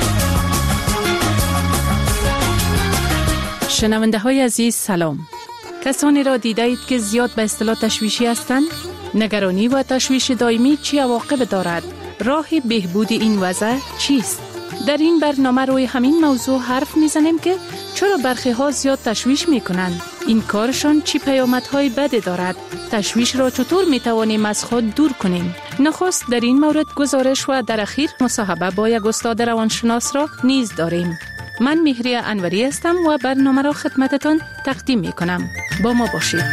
شنونده های عزیز سلام. کسانی را دیده اید که زیاد به اصطلاح تشویشی هستند؟ نگرانی و تشویش دائمی چه عواقب دارد؟ راه بهبود این وضع چیست؟ در این برنامه روی همین موضوع حرف میزنیم که چرا برخی ها زیاد تشویش میکنند؟ این کارشان چی پیامدهای بدی دارد؟ تشویش را چطور میتوانیم از خود دور کنیم؟ نخست در این مورد گزارش و در اخیر مصاحبه با یک استاد روانشناس را نیز داریم. من مهری انوری هستم و برنامه را خدمتتان تقدیم میکنم. با ما باشید.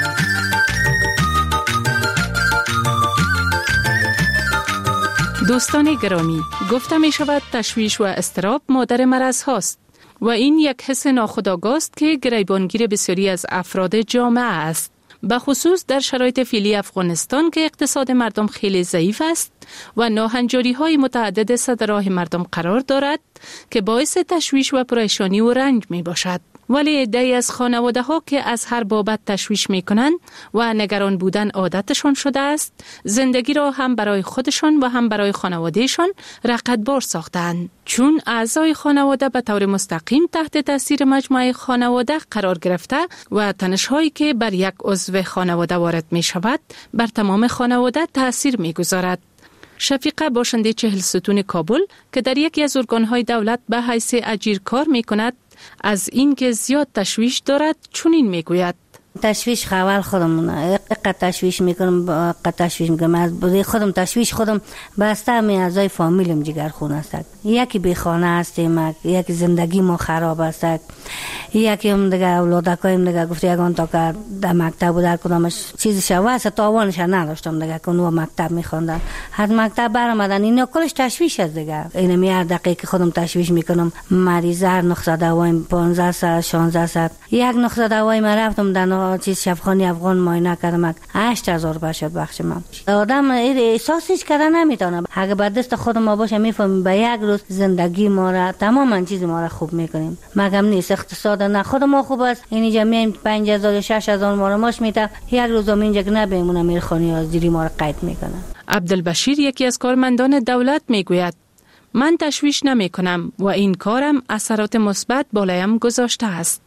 دوستان گرامی، گفته می شود تشویش و اضطراب مادر مرض هاست و این یک حس ناخودآگاه است که گریبانگیر بسیاری از افراد جامعه است. به خصوص در شرایط فعلی افغانستان که اقتصاد مردم خیلی ضعیف است و ناهنجاری های متعدد سر راه مردم قرار دارد که باعث تشویش و پریشانی و رنج می باشد. ولی عده‌ای از خانواده ها که از هر بابت تشویش می کنند و نگران بودن عادتشان شده است، زندگی را هم برای خودشان و هم برای خانوادهشان رقتبار ساختند. چون اعضای خانواده به طور مستقیم تحت تاثیر مجموعه خانواده قرار گرفته و تنش‌هایی که بر یک عضو خانواده وارد می شود بر تمام خانواده تاثیر می گذارد. شفیقه باشنده 40 ستون کابل که در یکی از ارگان‌های دولت به حیث اجیر کار می کند، از این که زیاد تشویش دارد چنین می گوید: تشویش خوال خودم تشویش میکنم از بوده خودم تشویش خودم بسته همه اعضای فامیلم جگرخون است. یکی بی خانه هستیم، یکی زندگی ما خراب است، یکی هم دیگه اولادکایم دیگه گفت یگان تا که در مکتب و در کدامش چیزی شوست تاوانش نداشتم دیگه که اونو مکتب میخوندن، از مکتب برآمدن اینا کلش تشویش است دیگه. اینم هر دقیقه خودم تشویش میکنم. مریض هر نقطه دوایم 15 ساعت 16 ساعت یک نقطه دوایم رفتم در چیز شفاخانه افغان معاینه کردم 8000 باشد بخش من. آدم احساسش کردن نمیتونه. اگه به دست خودم باشه میفهمم به یک روز زندگی ما را تماما چیز ما را خوب میکنیم. مگم نیست اقتصاد نه خود ما خوب است. این جمعی 5000 6000 ما را ماش میده، یک روز هم اینجا که نبیمونه میرخونی از زیری ما را قید میکنه. عبدالبشیر یکی از کارمندان دولت میگوید: من تشویش نمیکنم و این کارم اثرات مثبت بالایم گذاشته است.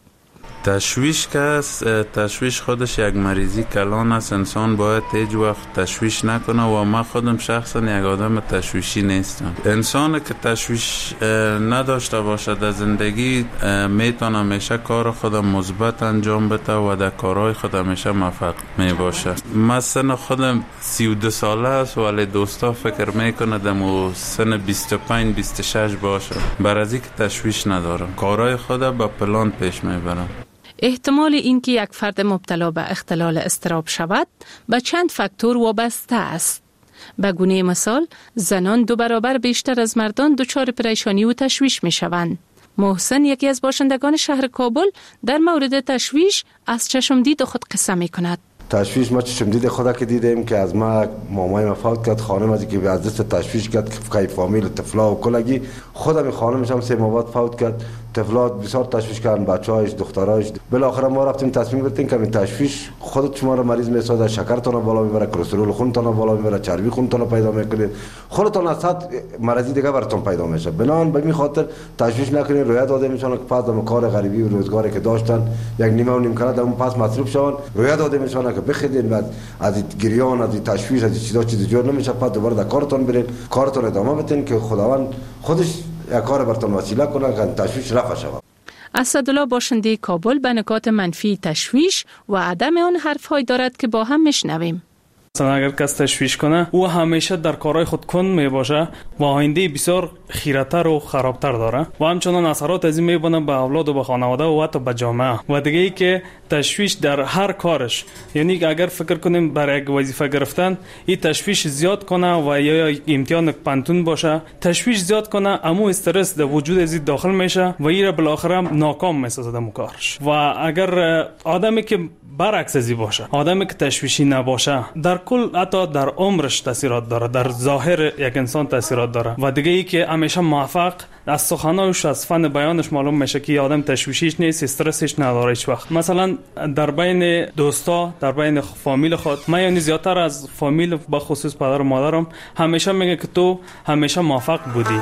تشویش خودش یک مریضی کلان است. انسان باید هیچ وقت تشویش نکنه و من خودم شخصا یک آدم تشویشی نیستم. انسان که تشویش نداشته باشه در زندگی میتونه همیشه کار خودم مثبت انجام بده و در کارهای خود همیشه موفق می باشه. من سن خودم 32 ساله است ولی دوستا فکر میکنه دمو سن 25 26 باشه. برای که تشویش ندارم، کارهای خود با پلان پیش میبرم. احتمال اینکه یک فرد مبتلا به اختلال اضطراب شود به چند فاکتور وابسته است. به گونه مثال، زنان 2 برابر بیشتر از مردان دچار پریشانی و تشویش می شوند. محسن یکی از باشندگان شهر کابل در مورد تشویش از چشمدید خود قصه می کند. تشویش ما چشمدید خدا که دیدیم که از ما مامای ما فوت کرد، خانم از که از دست تشویش کرد که فامیل طفلا و کلگی خودم خانمش هم 3 ماه بعد فوت کرد. طفلات بسیار تشویش کردن، بچه‌هاش دخترایش. بالاخره ما رفتیم تصمیم گرفتیم که این تشویش خودت شما رو مریض میسازه، شکرتون بالا میبره، کلسترول خونتون بالا میبره، چربی خونتون پیدا میکنید، خودتون از صد مرضی دیگه براتون پیدا میشه. بنان به این خاطر تشویش نکنید. رویا داده میشن که پس از کار غریبی و روزگاری که داشتن یک نیمه و نیم کاره اون پس مصروف شون. رویا داده میشن که بخیدین بعد از گریان از تشویش از چیزا چیز جور نمیشه، پس دوباره در کارتون برید، کارتون ادامه بدین که خداوند خودش یک کار براتون وسیله کنه که تشویش رفع شود. اسدالله باشنده کابل به نکات منفی تشویش و عدم آن حرف‌هایی دارد که با هم میشنویم. مثلا اگر کس تشویش کنه او همیشه در کارهای خود کند می باشه و آینده بسیار خیره‌تر و خرابتر داره و همچنان اثرات از این میبینه به اولاد و به خانواده و حتی به جامعه. و دیگه ای که تشویش در هر کارش، یعنی که اگر فکر کنیم برای یک وظیفه گرفتن این تشویش زیاد کنه و یا امتحان پانتون باشه، تشویش زیاد کنه امو استرس در وجود از داخل میشه و این بالاخره ناکام میسازه در کارش. و اگر آدمی که برعکس ازی باشه، آدمی که تشویشی نباشه، در کل حتی در عمرش تاثیرات داره، در ظاهر یک انسان تاثیرات داره. و دیگه ای که همیشه موفق، از سخنانش از فن بیانش معلوم میشه که آدم تشویشیش نیست، استرسش نداره هیچ وقت. مثلا در بین دوستا، در بین فامیل خود، من یعنی زیادتر از فامیل به خصوص پدر و مادرم همیشه میگه که تو همیشه موفق بودی.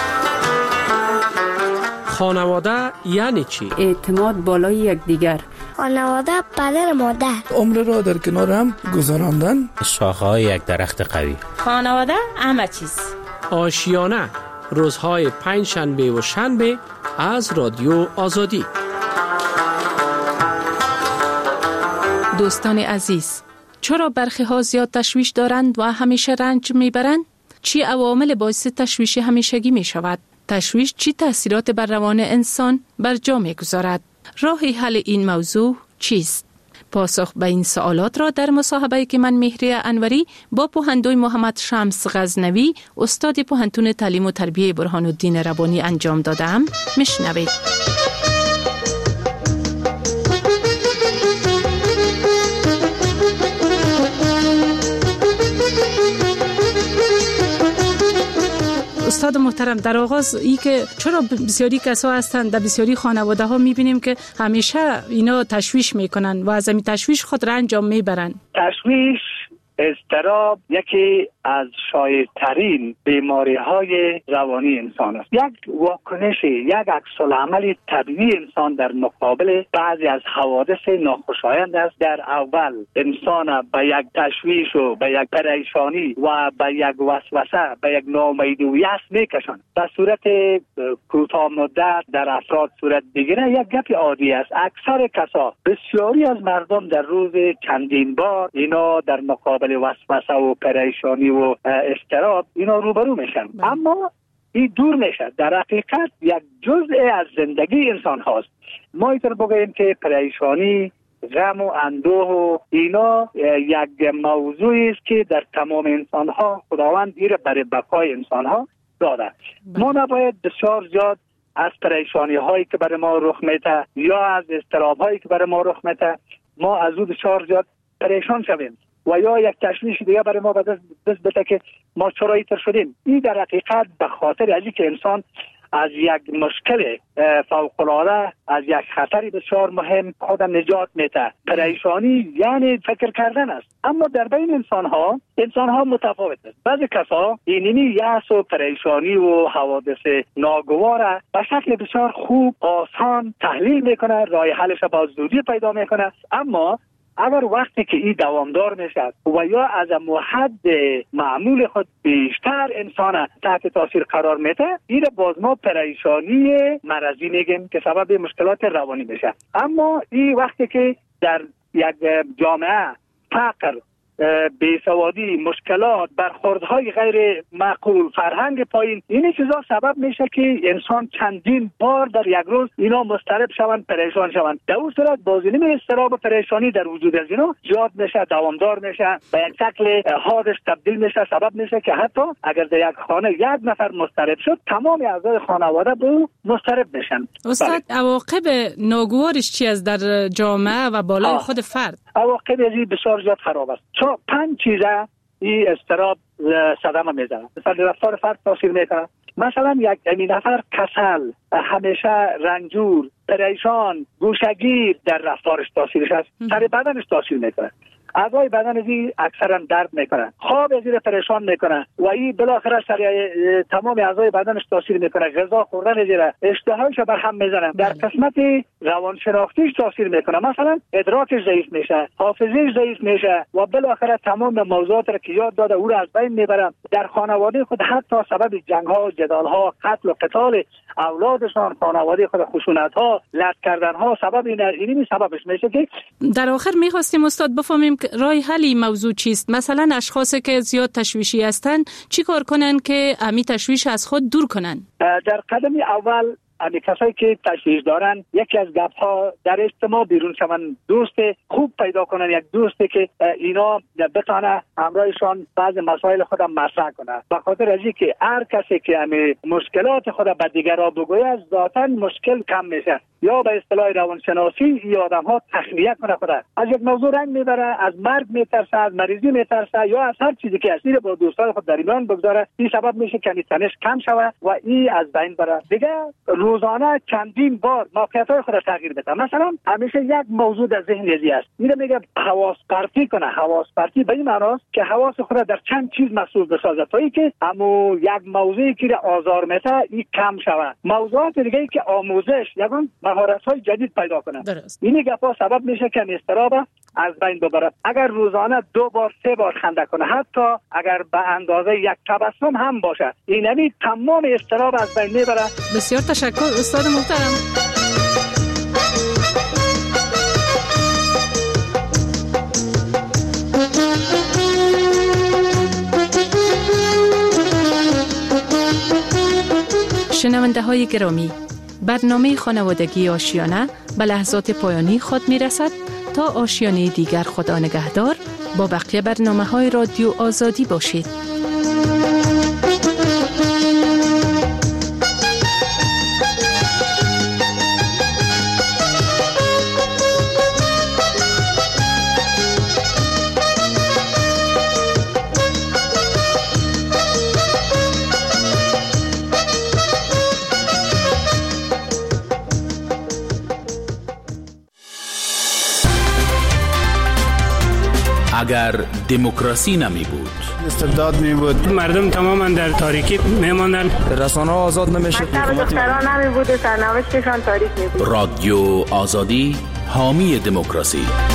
خانواده یعنی چی؟ اعتماد بالای یکدیگر خانواده، پدر، مادر. عمر را در کنار هم گذراندن. شاخه‌های یک درخت قوی. خانواده همه چیز. آشیانه، روزهای پنج شنبه و شنبه از رادیو آزادی. دوستان عزیز، چرا برخی ها زیاد تشویش دارند و همیشه رنج میبرند؟ چی عوامل باعث تشویش همیشگی می شود؟ تشویش چی تأثیرات بر روان انسان بر جا می گذارد؟ راه حل این موضوع چیست؟ پاسخ به این سوالات را در مصاحبه‌ای که من مهریه انوری با پوهندوی محمد شمس غزنوی استاد پوهنتون تعلیم و تربیه برهان الدین ربانی انجام دادم میشنوید. استاد محترم، در آغاز ای که چرا بسیاری کسا هستند، در بسیاری خانواده ها میبینیم که همیشه اینا تشویش میکنن و از این تشویش خود را انجام میبرن. تشویش، اضطراب یکی از شایع‌ترین بیماری‌های روانی انسان است. یک واکنش، یک عکس‌العمل طبیعی انسان در مقابل بعضی از حوادث ناخوشایند است. در اول انسان به یک تشویش و به یک پریشانی و به یک وسوسه، به یک ناامیدی و یأس میکشند. به صورت کوتاه مدت در افراد صورت بگیره یک گپ عادی است. اکثر کسا، بسیاری از مردم در روز چندین بار اینا در مقابل وسوسه و پریشانی و اضطراب اینا روبرو میشن، اما این دور میشه. در حقیقت یک جزء از زندگی انسان هاست. ما اینطور بگوییم که پریشانی، غم و اندوه و اینا یک موضوعی است که در تمام انسان ها خداوند ایره برای بقای انسان ها داده. ما نباید بسیار زیاد از پریشانی هایی که برای ما رخ میده یا از اضطراب هایی که برای ما رخ میده ما از او بسیار زیاد پریشان شویم و یا یک تشویش دیگه برای ما دست بده که ما چرا اینطور شدیم. این در حقیقت به خاطر ازی که انسان از یک مشکل فوق‌العاده، از یک خطری بسیار مهم خودم نجات میده. پریشانی یعنی فکر کردن است، اما در بین انسان ها متفاوت است. بعضی کسا اینی یأس و پریشانی و حوادث ناگوار به شکل بسیار خوب، آسان تحلیل میکنه، راه حلش با زودی پیدا میکنه، اما اگر وقتی که این دوامدار میشه و یا از حد معمول خود بیشتر انسان تحت تاثیر قرار میده، این باز ما پریشانی مرضی میگیم که سبب مشکلات روانی میشه. اما این وقتی که در یک جامعه فقر، بیسوادی، مشکلات، برخوردهای غیر معقول، فرهنگ پایین، این چیزا سبب میشه که انسان چندین بار در یک روز اینا مضطرب شوند، پریشان شوند. در اون صورت بازینه اضطراب و پریشانی در وجود از اینا زیاد میشه، دوامدار میشه، به یک شکل حادث تبدیل میشه، سبب میشه که حتی اگر در یک خانه یک نفر مضطرب شد تمام اعضای خانواده به او مضطرب میشن. استاد، عواقب ناگوارش چی است در جامعه و بالای خود فرد؟ عواقب ازی بسیار زیاد خراب است. 5 چیزه این اضطراب صدمه میزنه. مثلا رفتار فرد تاثیر میکنه. مثلا یک نفر کسل، همیشه رنجور، پریشان، گوشگیر در رفتارش تاثیرش است. سر بدنش تاثیر میکنه. اعضای بدن ازی اکثرا درد میکنه، خواب ازی پریشان میکنه و این بالاخره سر تمام اعضای بدنش تاثیر میکنه. غذا خوردن ازی اشتهایش بر هم میزنه. در قسمت روانشناختیش تاثیر میکنه. مثلا ادراکش ضعیف میشه، حافظه‌اش ضعیف میشه و بالاخره تمام موضوعات را که یاد داده او را از بین میبره. در خانواده خود حتی سبب جنگ ها، جدال ها، قتل و قتال اولادشان، خانواده خود خشونت ها، لط کردن ها، سبب اینی سببش میشه. که در آخر میخواستیم استاد بفهمیم راه حل این موضوع چیست. مثلا اشخاصی که زیاد تشویشی هستند چی کار کنن که امی تشویش از خود دور کنن؟ در قدم اول امی کسایی که تشویش دارن یکی از گپ ها در اجتماع بیرون شون، دوست خوب پیدا کنن، یک دوستی که اینا بتونه همراهشان بعض مسائل خودم مطرح کنه. به خاطر ازی که هر کسی که امی مشکلات خود به دیگران بگوید ذاتاً مشکل کم میشه. یا به اصطلاح روانشناسی این آدم ها تخلیه کنه خود از یک موضوع رنگ میبره، از مرگ میترسه، از مریضی میترسه یا از هر چیزی که اصلی با دوستان خود در ایمان بگذاره. این سبب میشه که تنش کم شوه و این از بین بره. دیگه روزانه چندین بار موقعیت‌های خود تغییر بده. مثلا همیشه یک موضوع در ذهن ازی است. اینو میگه حواس پرتی کنه. حواس پرتی به این معناست که حواس خود در چند چیز مسئول بسازه تا اینکه همو یک موضوعی که آزار میده این کم شوه. موضوعات دیگه که آموزش، یگان مهارت‌های جدید پیدا کنه. این گپا سبب میشه که اضطراب از بین ببره. اگر روزانه 2 بار 3 بار خنده کنه، حتی اگر به اندازه یک تبسم هم باشه، اینمی تمام اضطراب از بین میبره. بسیار تشکر استاد محترم. شنونده های گرامی، برنامه خانوادگی آشیانه به لحظات پایانی خود می رسد. تا آشیانه دیگر خدا نگهدار. با بقیه برنامه های رادیو آزادی باشید. اگر دموکراسی نمی بود، استبداد می بود، مردم تماما در تاریکی می ماندن، رسانه ها آزاد نمیشد، دختران نمی بود، سرنوشتشان تاریک می بود. رادیو آزادی حامی دموکراسی.